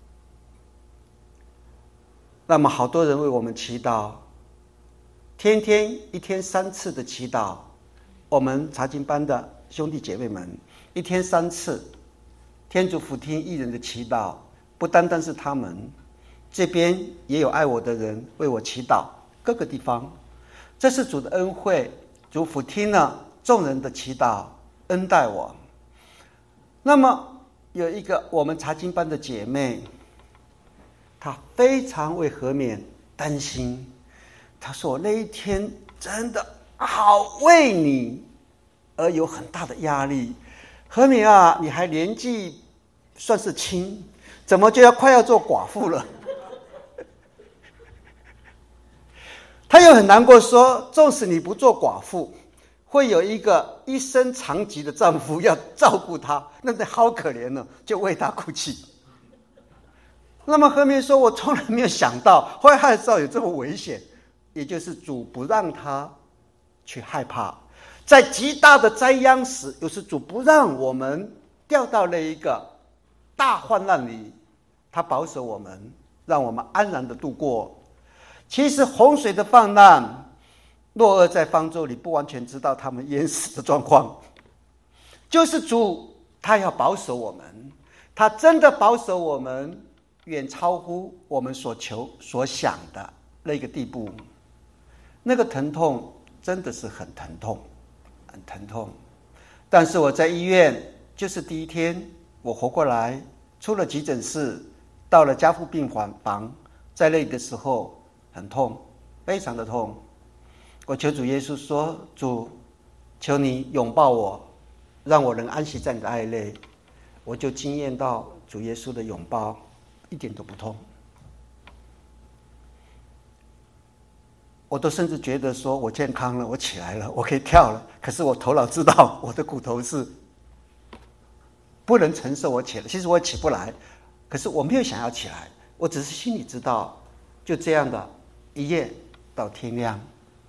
那么好多人为我们祈祷，天天一天3次的祈祷。我们查经班的兄弟姐妹们，一天3次，天主俯听义人的祈祷。不单单是他们，这边也有爱我的人为我祈祷，各个地方，这是主的恩惠，主俯听了众人的祈祷，恩待我。那么有一个我们查经班的姐妹，她非常为何勉担心，她说：“我那一天真的好为你而有很大的压力。何勉啊，你还年纪算是轻，怎么就要快要做寡妇了？”他又很难过说：“纵使你不做寡妇，会有一个一生长疾的丈夫要照顾她，那得好可怜呢，就为她哭泣。”那么何勉说：“我从来没有想到，后来他知道有这么危险，也就是主不让他去害怕，在极大的灾殃时，有时主不让我们掉到那一个大患难里，他保守我们，让我们安然的度过。其实洪水的泛滥，诺厄在方舟里不完全知道他们淹死的状况，就是主他要保守我们，他真的保守我们，远超乎我们所求所想的那个地步。那个疼痛真的是很疼痛，很疼痛。但是我在医院，就是第一天我活过来，出了急诊室，到了加护病房，在那里的时候很痛，非常的痛。我求主耶稣说：“主，求你拥抱我，让我能安息在你的爱内。”我就经验到主耶稣的拥抱，一点都不痛。我都甚至觉得说，我健康了，我起来了，我可以跳了。可是我头脑知道，我的骨头是不能承受我起来。其实我起不来，可是我没有想要起来，我只是心里知道，就这样的一夜到天亮。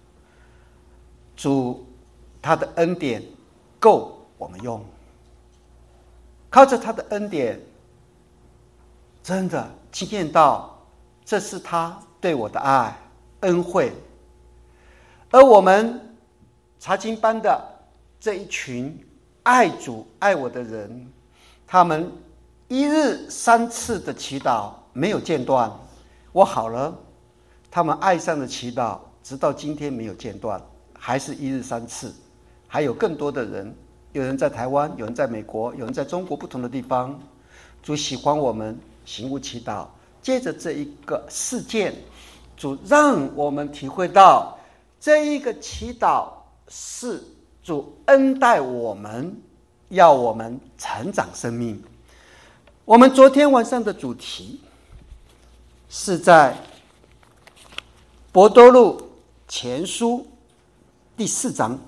主他的恩典够我们用，靠着他的恩典，真的经验到这是他对我的爱恩惠。而我们查经班的这一群爱主爱我的人，他们一日3次的祈祷没有间断。我好了，他们爱上的祈祷直到今天没有间断，还是一日3次。还有更多的人，有人在台湾，有人在美国，有人在中国不同的地方。主喜欢我们行无祈祷，借着这一个事件，主让我们体会到这一个祈祷是主恩待我们，要我们成长生命。我们昨天晚上的主题是在伯多禄前书第4章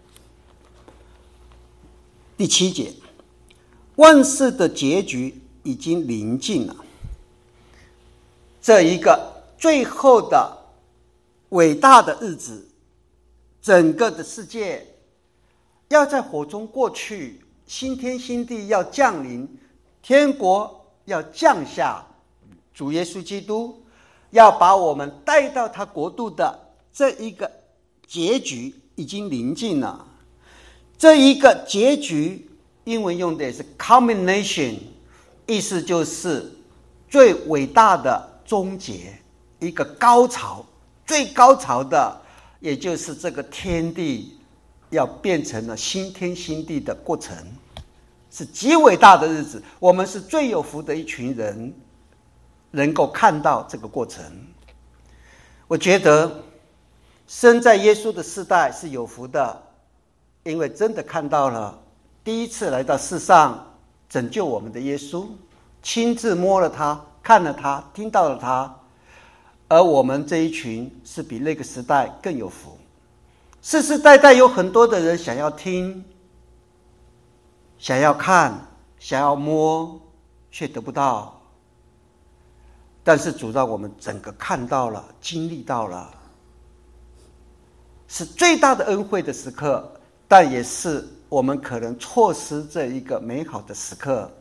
第7节，万事的结局已经临近了。这一个最后的伟大的日子，整个的世界要在火中过去，新天新地要降临，天国要降下，主耶稣基督要把我们带到他国度的这一个结局已经临近了。这一个结局英文用的也是 culmination， 意思就是最伟大的终结，一个高潮，最高潮的也就是这个天地要变成了新天新地的过程，是极伟大的日子。我们是最有福的一群人，能够看到这个过程。我觉得生在耶稣的世代是有福的，因为真的看到了第一次来到世上拯救我们的耶稣，亲自摸了他，看了他，听到了他。而我们这一群是比那个时代更有福，世世代代有很多的人想要听，想要看，想要摸，却得不到。 但是主让我们整个看到了，经历到了，是最大的恩惠的时刻，但也是我们可能错失这一个美好的时刻。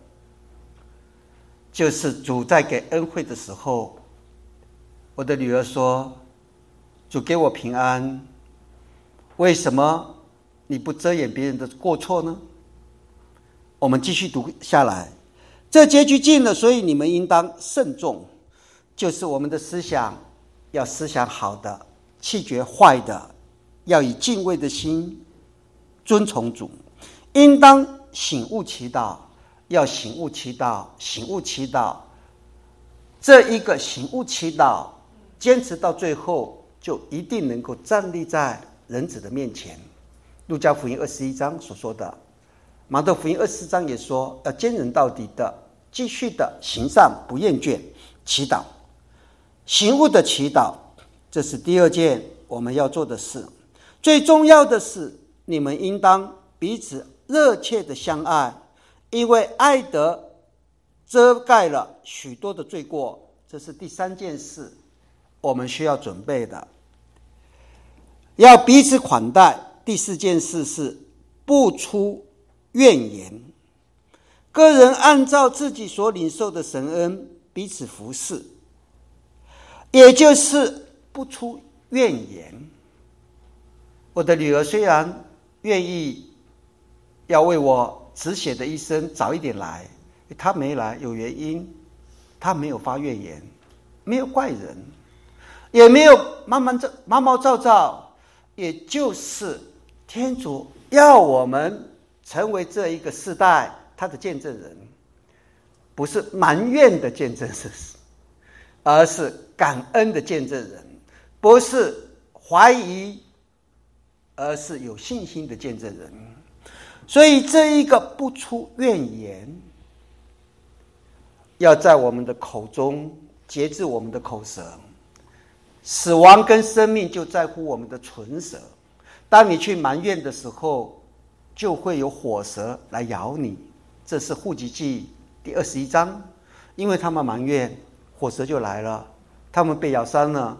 就是主在给恩惠的时候，我的女儿说，主给我平安，为什么你不遮掩别人的过错呢？我们继续读下来，这结局近了，所以你们应当慎重，就是我们的思想要思想好的，弃绝坏的，要以敬畏的心遵从主，应当醒悟祈祷，要醒悟祈祷，醒悟祈祷。这一个醒悟祈祷坚持到最后，就一定能够站立在人子的面前。路加福音21章所说的，马太福音24章也说，要坚忍到底的，继续的行善不厌倦，祈祷。醒悟的祈祷，这是第二件我们要做的事。最重要的是，你们应当彼此热切的相爱，因为爱德遮盖了许多的罪过。这是第三件事我们需要准备的，要彼此款待。第四件事是不出怨言，个人按照自己所领受的神恩彼此服侍，也就是不出怨言。我的女儿虽然愿意要为我止血的医生早一点来，她没来有原因，她没有发怨言，没有怪人，也没有毛毛躁躁，也就是天主要我们成为这一个世代他的见证人，不是埋怨的见证人，而是感恩的见证人，不是怀疑，而是有信心的见证人。所以这一个不出怨言，要在我们的口中节制我们的口舌。死亡跟生命就在乎我们的唇舌，当你去埋怨的时候，就会有火蛇来咬你。这是户籍记第21章，因为他们埋怨，火蛇就来了，他们被咬伤了，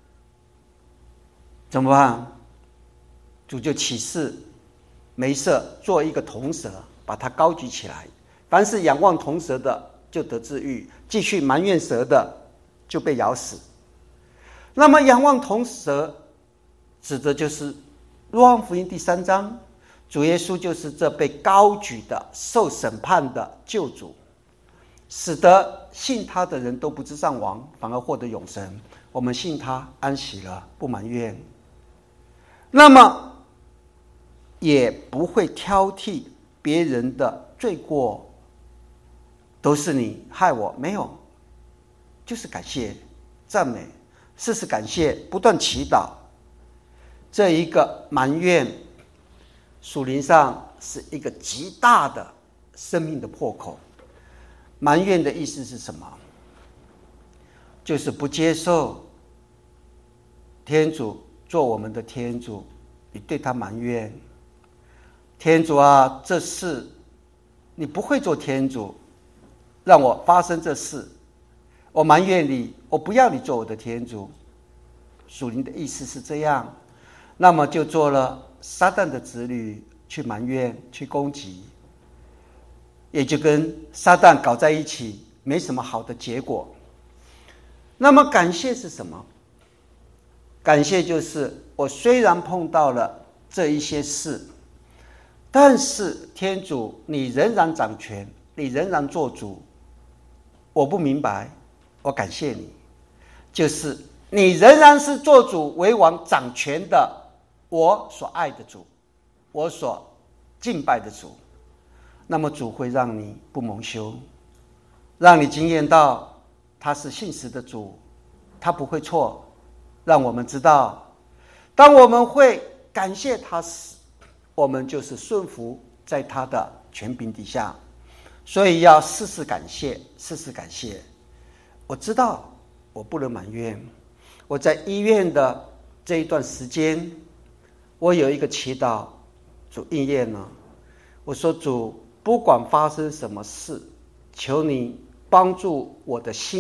怎么办？主就启示梅瑟做一个铜蛇，把它高举起来，凡是仰望铜蛇的就得治愈，继续埋怨蛇的就被咬死。那么仰望铜蛇指的就是若望福音第3章，主耶稣就是这被高举的受审判的救主，使得信他的人都不致丧亡，反而获得永生。我们信他，安息了，不埋怨，那么也不会挑剔别人的罪过，都是你害我，没有，就是感谢赞美，事事感谢，不断祈祷。这一个埋怨属灵上是一个极大的生命的破口。埋怨的意思是什么？就是不接受天主做我们的天主，你对他埋怨，天主啊，这事你不会做天主，让我发生这事，我埋怨你，我不要你做我的天主。属灵的意思是这样，那么就做了撒旦的子女，去埋怨，去攻击，也就跟撒旦搞在一起，没什么好的结果。那么感谢是什么？感谢就是我虽然碰到了这一些事，但是天主你仍然掌权，你仍然做主，我不明白，我感谢你，就是你仍然是做主为王掌权的，我所爱的主，我所敬拜的主。那么主会让你不蒙羞，让你经验到他是信实的主，他不会错，让我们知道，当我们会感谢他时，我们就是顺服在他的权柄底下。所以要事事感谢，事事感谢。我知道我不能埋怨，我在医院的这一段时间，我有一个祈祷，主应验了。我说主，不管发生什么事，求你帮助我的心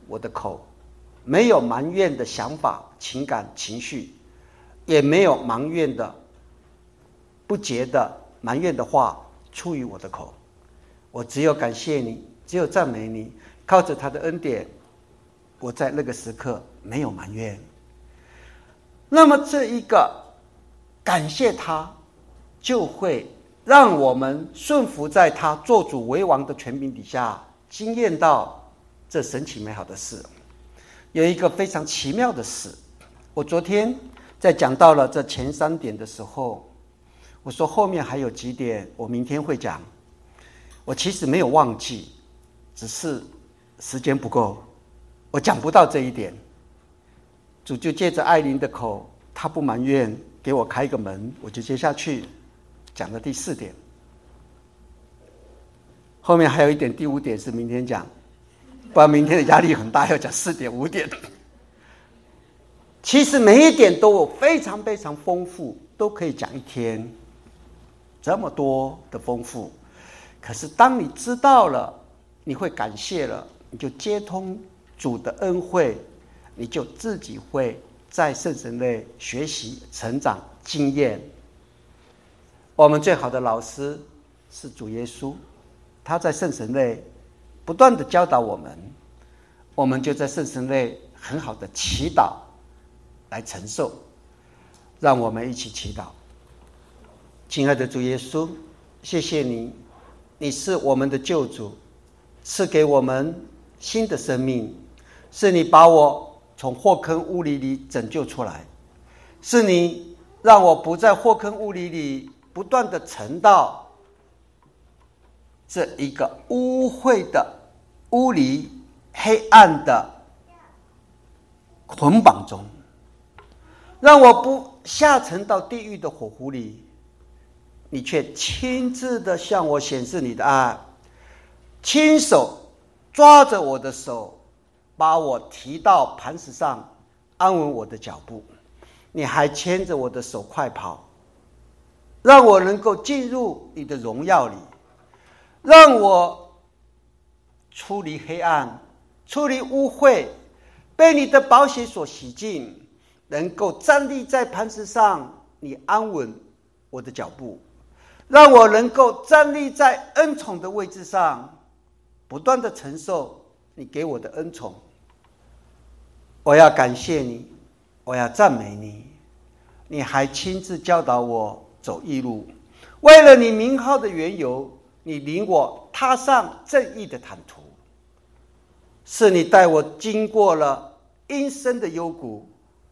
我的口，没有埋怨的想法、情感、情绪，也没有埋怨的不洁的埋怨的话出于我的口。我只有感谢你，只有赞美你，靠着他的恩典，我在那个时刻没有埋怨。那么这一个感谢他，就会让我们顺服在他做主为王的权柄底下，经验到这神奇美好的事。有一个非常奇妙的事，我昨天在讲到了这前3点的时候，我说后面还有几点我明天会讲。我其实没有忘记，只是时间不够，我讲不到这一点。主就借着艾琳的口，他不埋怨，给我开一个门，我就接下去讲了第4点。后面还有一点，第5点是明天讲，不然明天的压力很大，要讲4点5点。其实每一点都有非常非常丰富，都可以讲一天，这么多的丰富。可是当你知道了，你会感谢了，你就接通主的恩惠，你就自己会在圣神内学习成长经验。我们最好的老师是主耶稣，他在圣神内不断的教导我们，我们就在圣神内很好的祈祷来承受。让我们一起祈祷。亲爱的主耶稣，谢谢你，你是我们的救主，赐给我们新的生命，是你把我从祸坑污泥里拯救出来，是你让我不在祸坑污泥里不断的沉到这一个污秽的污泥黑暗的捆绑中，让我不下沉到地狱的火湖里，你却亲自的向我显示你的爱，亲手抓着我的手，把我提到磐石上，安稳我的脚步。你还牵着我的手快跑，让我能够进入你的荣耀里，让我出离黑暗，出离污秽，被你的宝血所洗净，能够站立在磐石上，你安稳我的脚步，让我能够站立在恩宠的位置上，不断的承受你给我的恩宠。我要感谢你，我要赞美你，你还亲自教导我走义路，为了你名号的缘由，你领我踏上正义的坦途，是你带我经过了阴森的幽谷，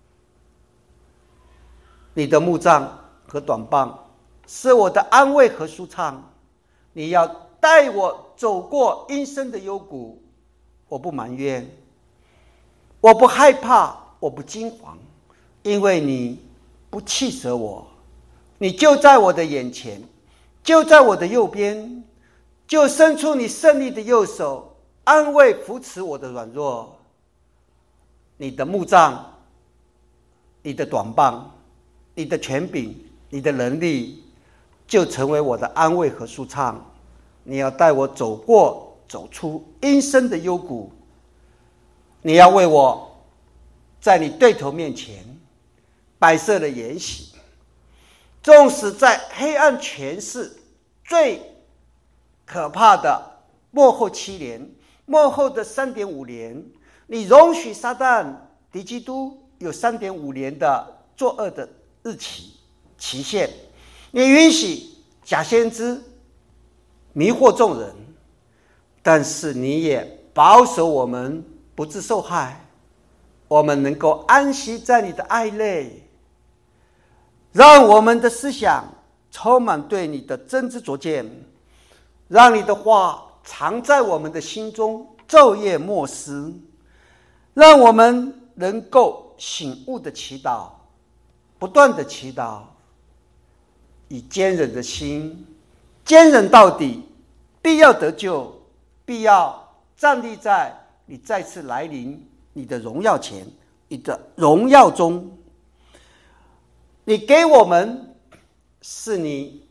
你的木杖和短棒是我的安慰和舒畅。你要带我走过阴森的幽谷，我不埋怨，我不害怕，我不惊惶，因为你不弃舍我，你就在我的眼前，就在我的右边，就伸出你胜利的右手，安慰扶持我的软弱。你的木杖，你的短棒，你的权柄，你的能力，就成为我的安慰和舒畅。你要带我走出阴森的幽谷，你要为我在你对头面前摆设了筵席，纵使在黑暗权势最可怕的末后7年，末后的3.5年，你容许撒旦敌基督有3.5年的作恶的日期限，你允许假先知迷惑众人，但是你也保守我们不致受害，我们能够安息在你的爱内，让我们的思想充满对你的真知灼见，让你的话藏在我们的心中，昼夜默思，让我们能够醒悟的祈祷，不断的祈祷，以坚忍的心，坚忍到底，必要得救，必要站立在你再次来临你的荣耀前，你的荣耀中。你给我们是你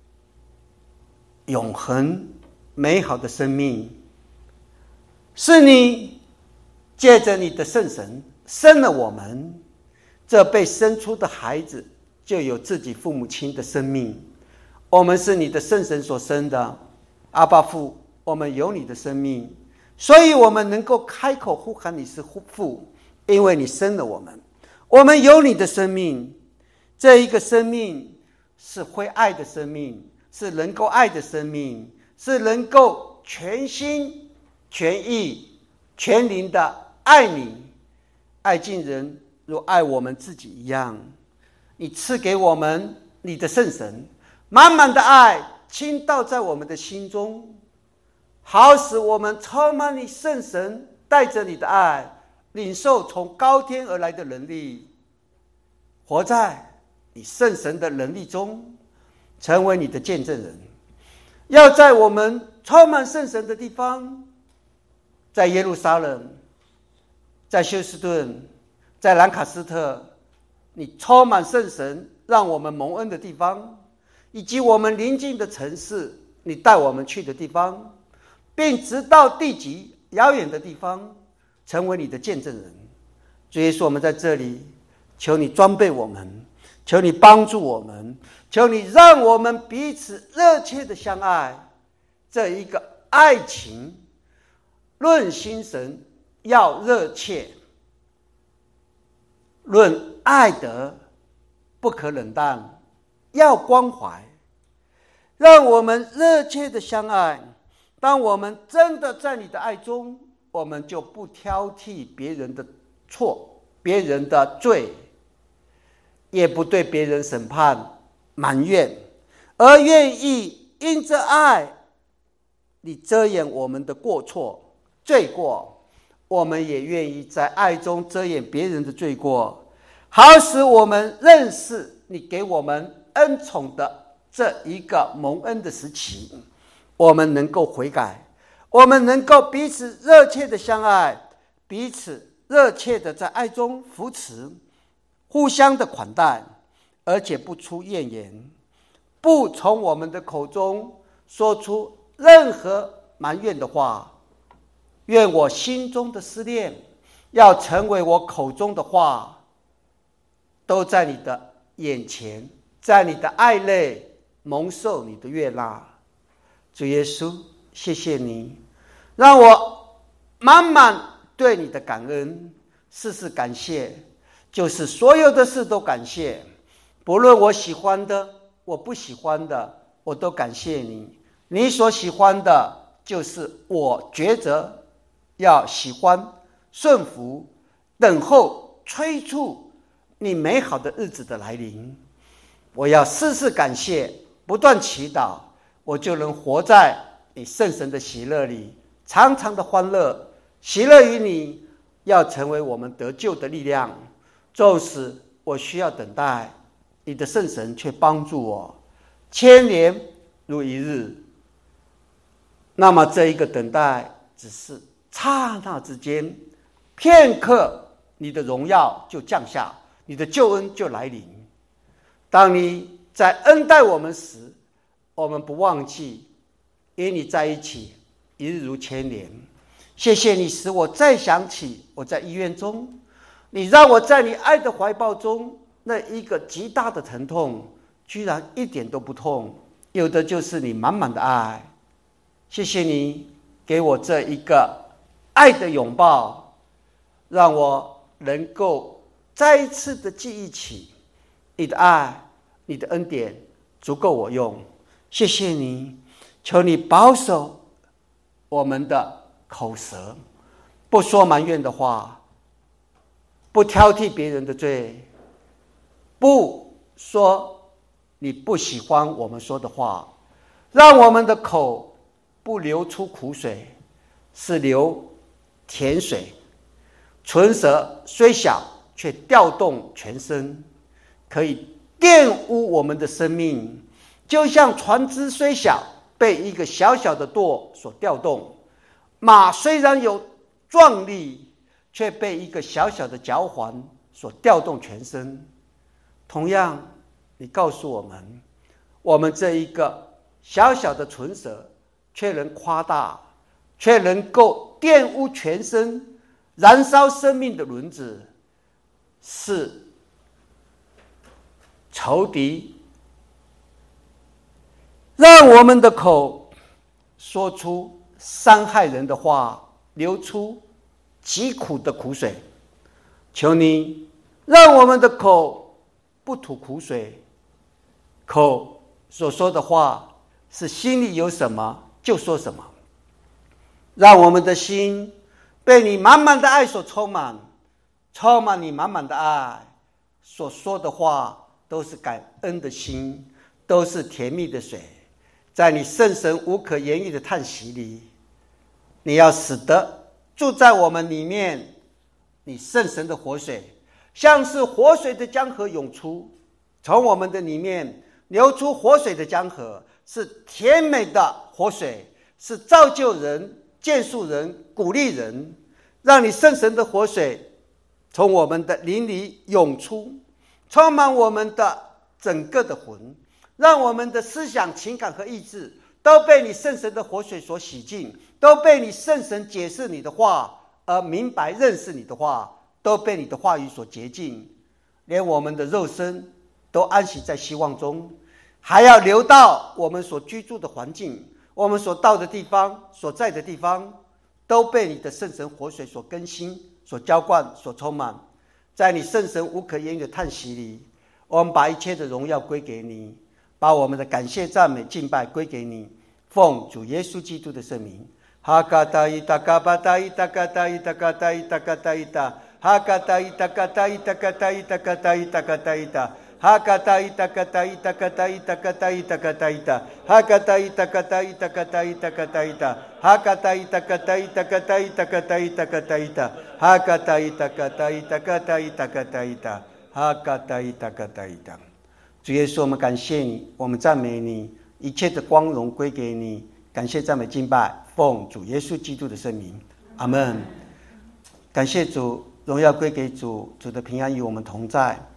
永恒美好的生命，是你借着你的圣神生了我们，这被生出的孩子就有自己父母亲的生命。我们是你的圣神所生的，阿爸父，我们有你的生命，所以我们能够开口呼喊你是父，因为你生了我们。我们有你的生命，这一个生命是会爱的生命，是能够爱的生命，是能够全心全意全灵的爱你，爱近人如爱我们自己一样。你赐给我们你的圣神，满满的爱倾倒在我们的心中，好使我们充满你圣神，带着你的爱，领受从高天而来的能力，活在你圣神的能力中，成为你的见证人。要在我们充满圣神的地方，在耶路撒冷，在休斯顿，在兰卡斯特，你充满圣神让我们蒙恩的地方，以及我们邻近的城市，你带我们去的地方，并直到地极遥远的地方，成为你的见证人。主耶稣，我们在这里求你装备我们，求你帮助我们，求你让我们彼此热切的相爱。这一个爱情论心神要热切，论爱德不可冷淡，要关怀，让我们热切的相爱。当我们真的在你的爱中，我们就不挑剔别人的错，别人的罪，也不对别人审判埋怨，而愿意因着爱你遮掩我们的过错罪过，我们也愿意在爱中遮掩别人的罪过，好使我们认识你给我们恩宠的这一个蒙恩的时期，我们能够悔改，我们能够彼此热切的相爱，彼此热切的在爱中扶持，互相的款待，而且不出怨言，不从我们的口中说出任何埋怨的话。愿我心中的思念要成为我口中的话，都在你的眼前，在你的爱内蒙受你的悦纳。主耶稣，谢谢你让我满满对你的感恩，事事感谢，就是所有的事都感谢，不论我喜欢的我不喜欢的，我都感谢你。你所喜欢的就是我抉择要喜欢顺服，等候催促你美好的日子的来临。我要事事感谢，不断祈祷，我就能活在你圣神的喜乐里，常常的欢乐，喜乐于你，要成为我们得救的力量。纵使我需要等待，你的圣神却帮助我，千年如一日。那么这一个等待只是刹那之间，片刻，你的荣耀就降下，你的救恩就来临。当你在恩待我们时，我们不忘记与你在一起，一日如千年。谢谢你使我再想起我在医院中，你让我在你爱的怀抱中，那一个极大的疼痛居然一点都不痛，有的就是你满满的爱。谢谢你给我这一个爱的拥抱，让我能够再一次的记忆起你的爱，你的恩典足够我用。谢谢你，求你保守我们的口舌，不说埋怨的话，不挑剔别人的罪，不说你不喜欢我们说的话，让我们的口不流出苦水，是流甜水。唇舌虽小，却调动全身，可以玷污我们的生命，就像船只虽小，被一个小小的舵所调动，马虽然有壮力，却被一个小小的脚环所调动全身。同样，你告诉我们，我们这一个小小的唇舌却能夸大，却能够玷污全身， 燃烧生命的轮子是仇敌，让我们的口说出伤害人的话，流出极苦的苦水。求你让我们的口不吐苦水，口所说的话是心里有什么就说什么，让我们的心被你满满的爱所充满，充满你满满的爱，所说的话都是感恩的心，都是甜蜜的水，在你圣神无可言喻的叹息里，你要使得住在我们里面，你圣神的活水像是活水的江河涌出，从我们的里面流出活水的江河，是甜美的活水，是造就人、建树人、鼓励人，让你圣神的活水从我们的灵里涌出，充满我们的整个的魂，让我们的思想、情感和意志都被你圣神的活水所洗净，都被你圣神解释你的话而明白认识你的话，都被你的话语所洁净，连我们的肉身都安息在希望中，还要流到我们所居住的环境，我们所到的地方，所在的地方，都被你的圣神活水所更新、所浇灌、所充满。在你圣神无可言喻的叹息里，我们把一切的荣耀归给你，把我们的感谢、赞美、敬拜归给你，奉主耶稣基督的圣名。哈嘎达伊达嘎巴达伊达嘎达伊达嘎达伊达嘎达伊达，哈嘎达伊达嘎达伊达嘎达伊达嘎达伊达嘎达伊达，哈嘎达伊达嘎达伊达嘎达伊达嘎达伊达嘎达伊达，哈嘎达伊达嘎达伊达嘎达伊达嘎达伊达，哈嘎达伊达嘎达伊达嘎达伊达嘎达伊达嘎达伊达，哈嘎达伊达嘎达伊达嘎达伊达嘎达伊达，哈嘎达伊达嘎达伊达。主耶稣，我们感谢你，我们赞美你，一切的光荣归给你，感谢赞美敬拜，奉主耶稣基督的圣名，阿们。感谢主，荣耀归给主，主的平安与我们同在。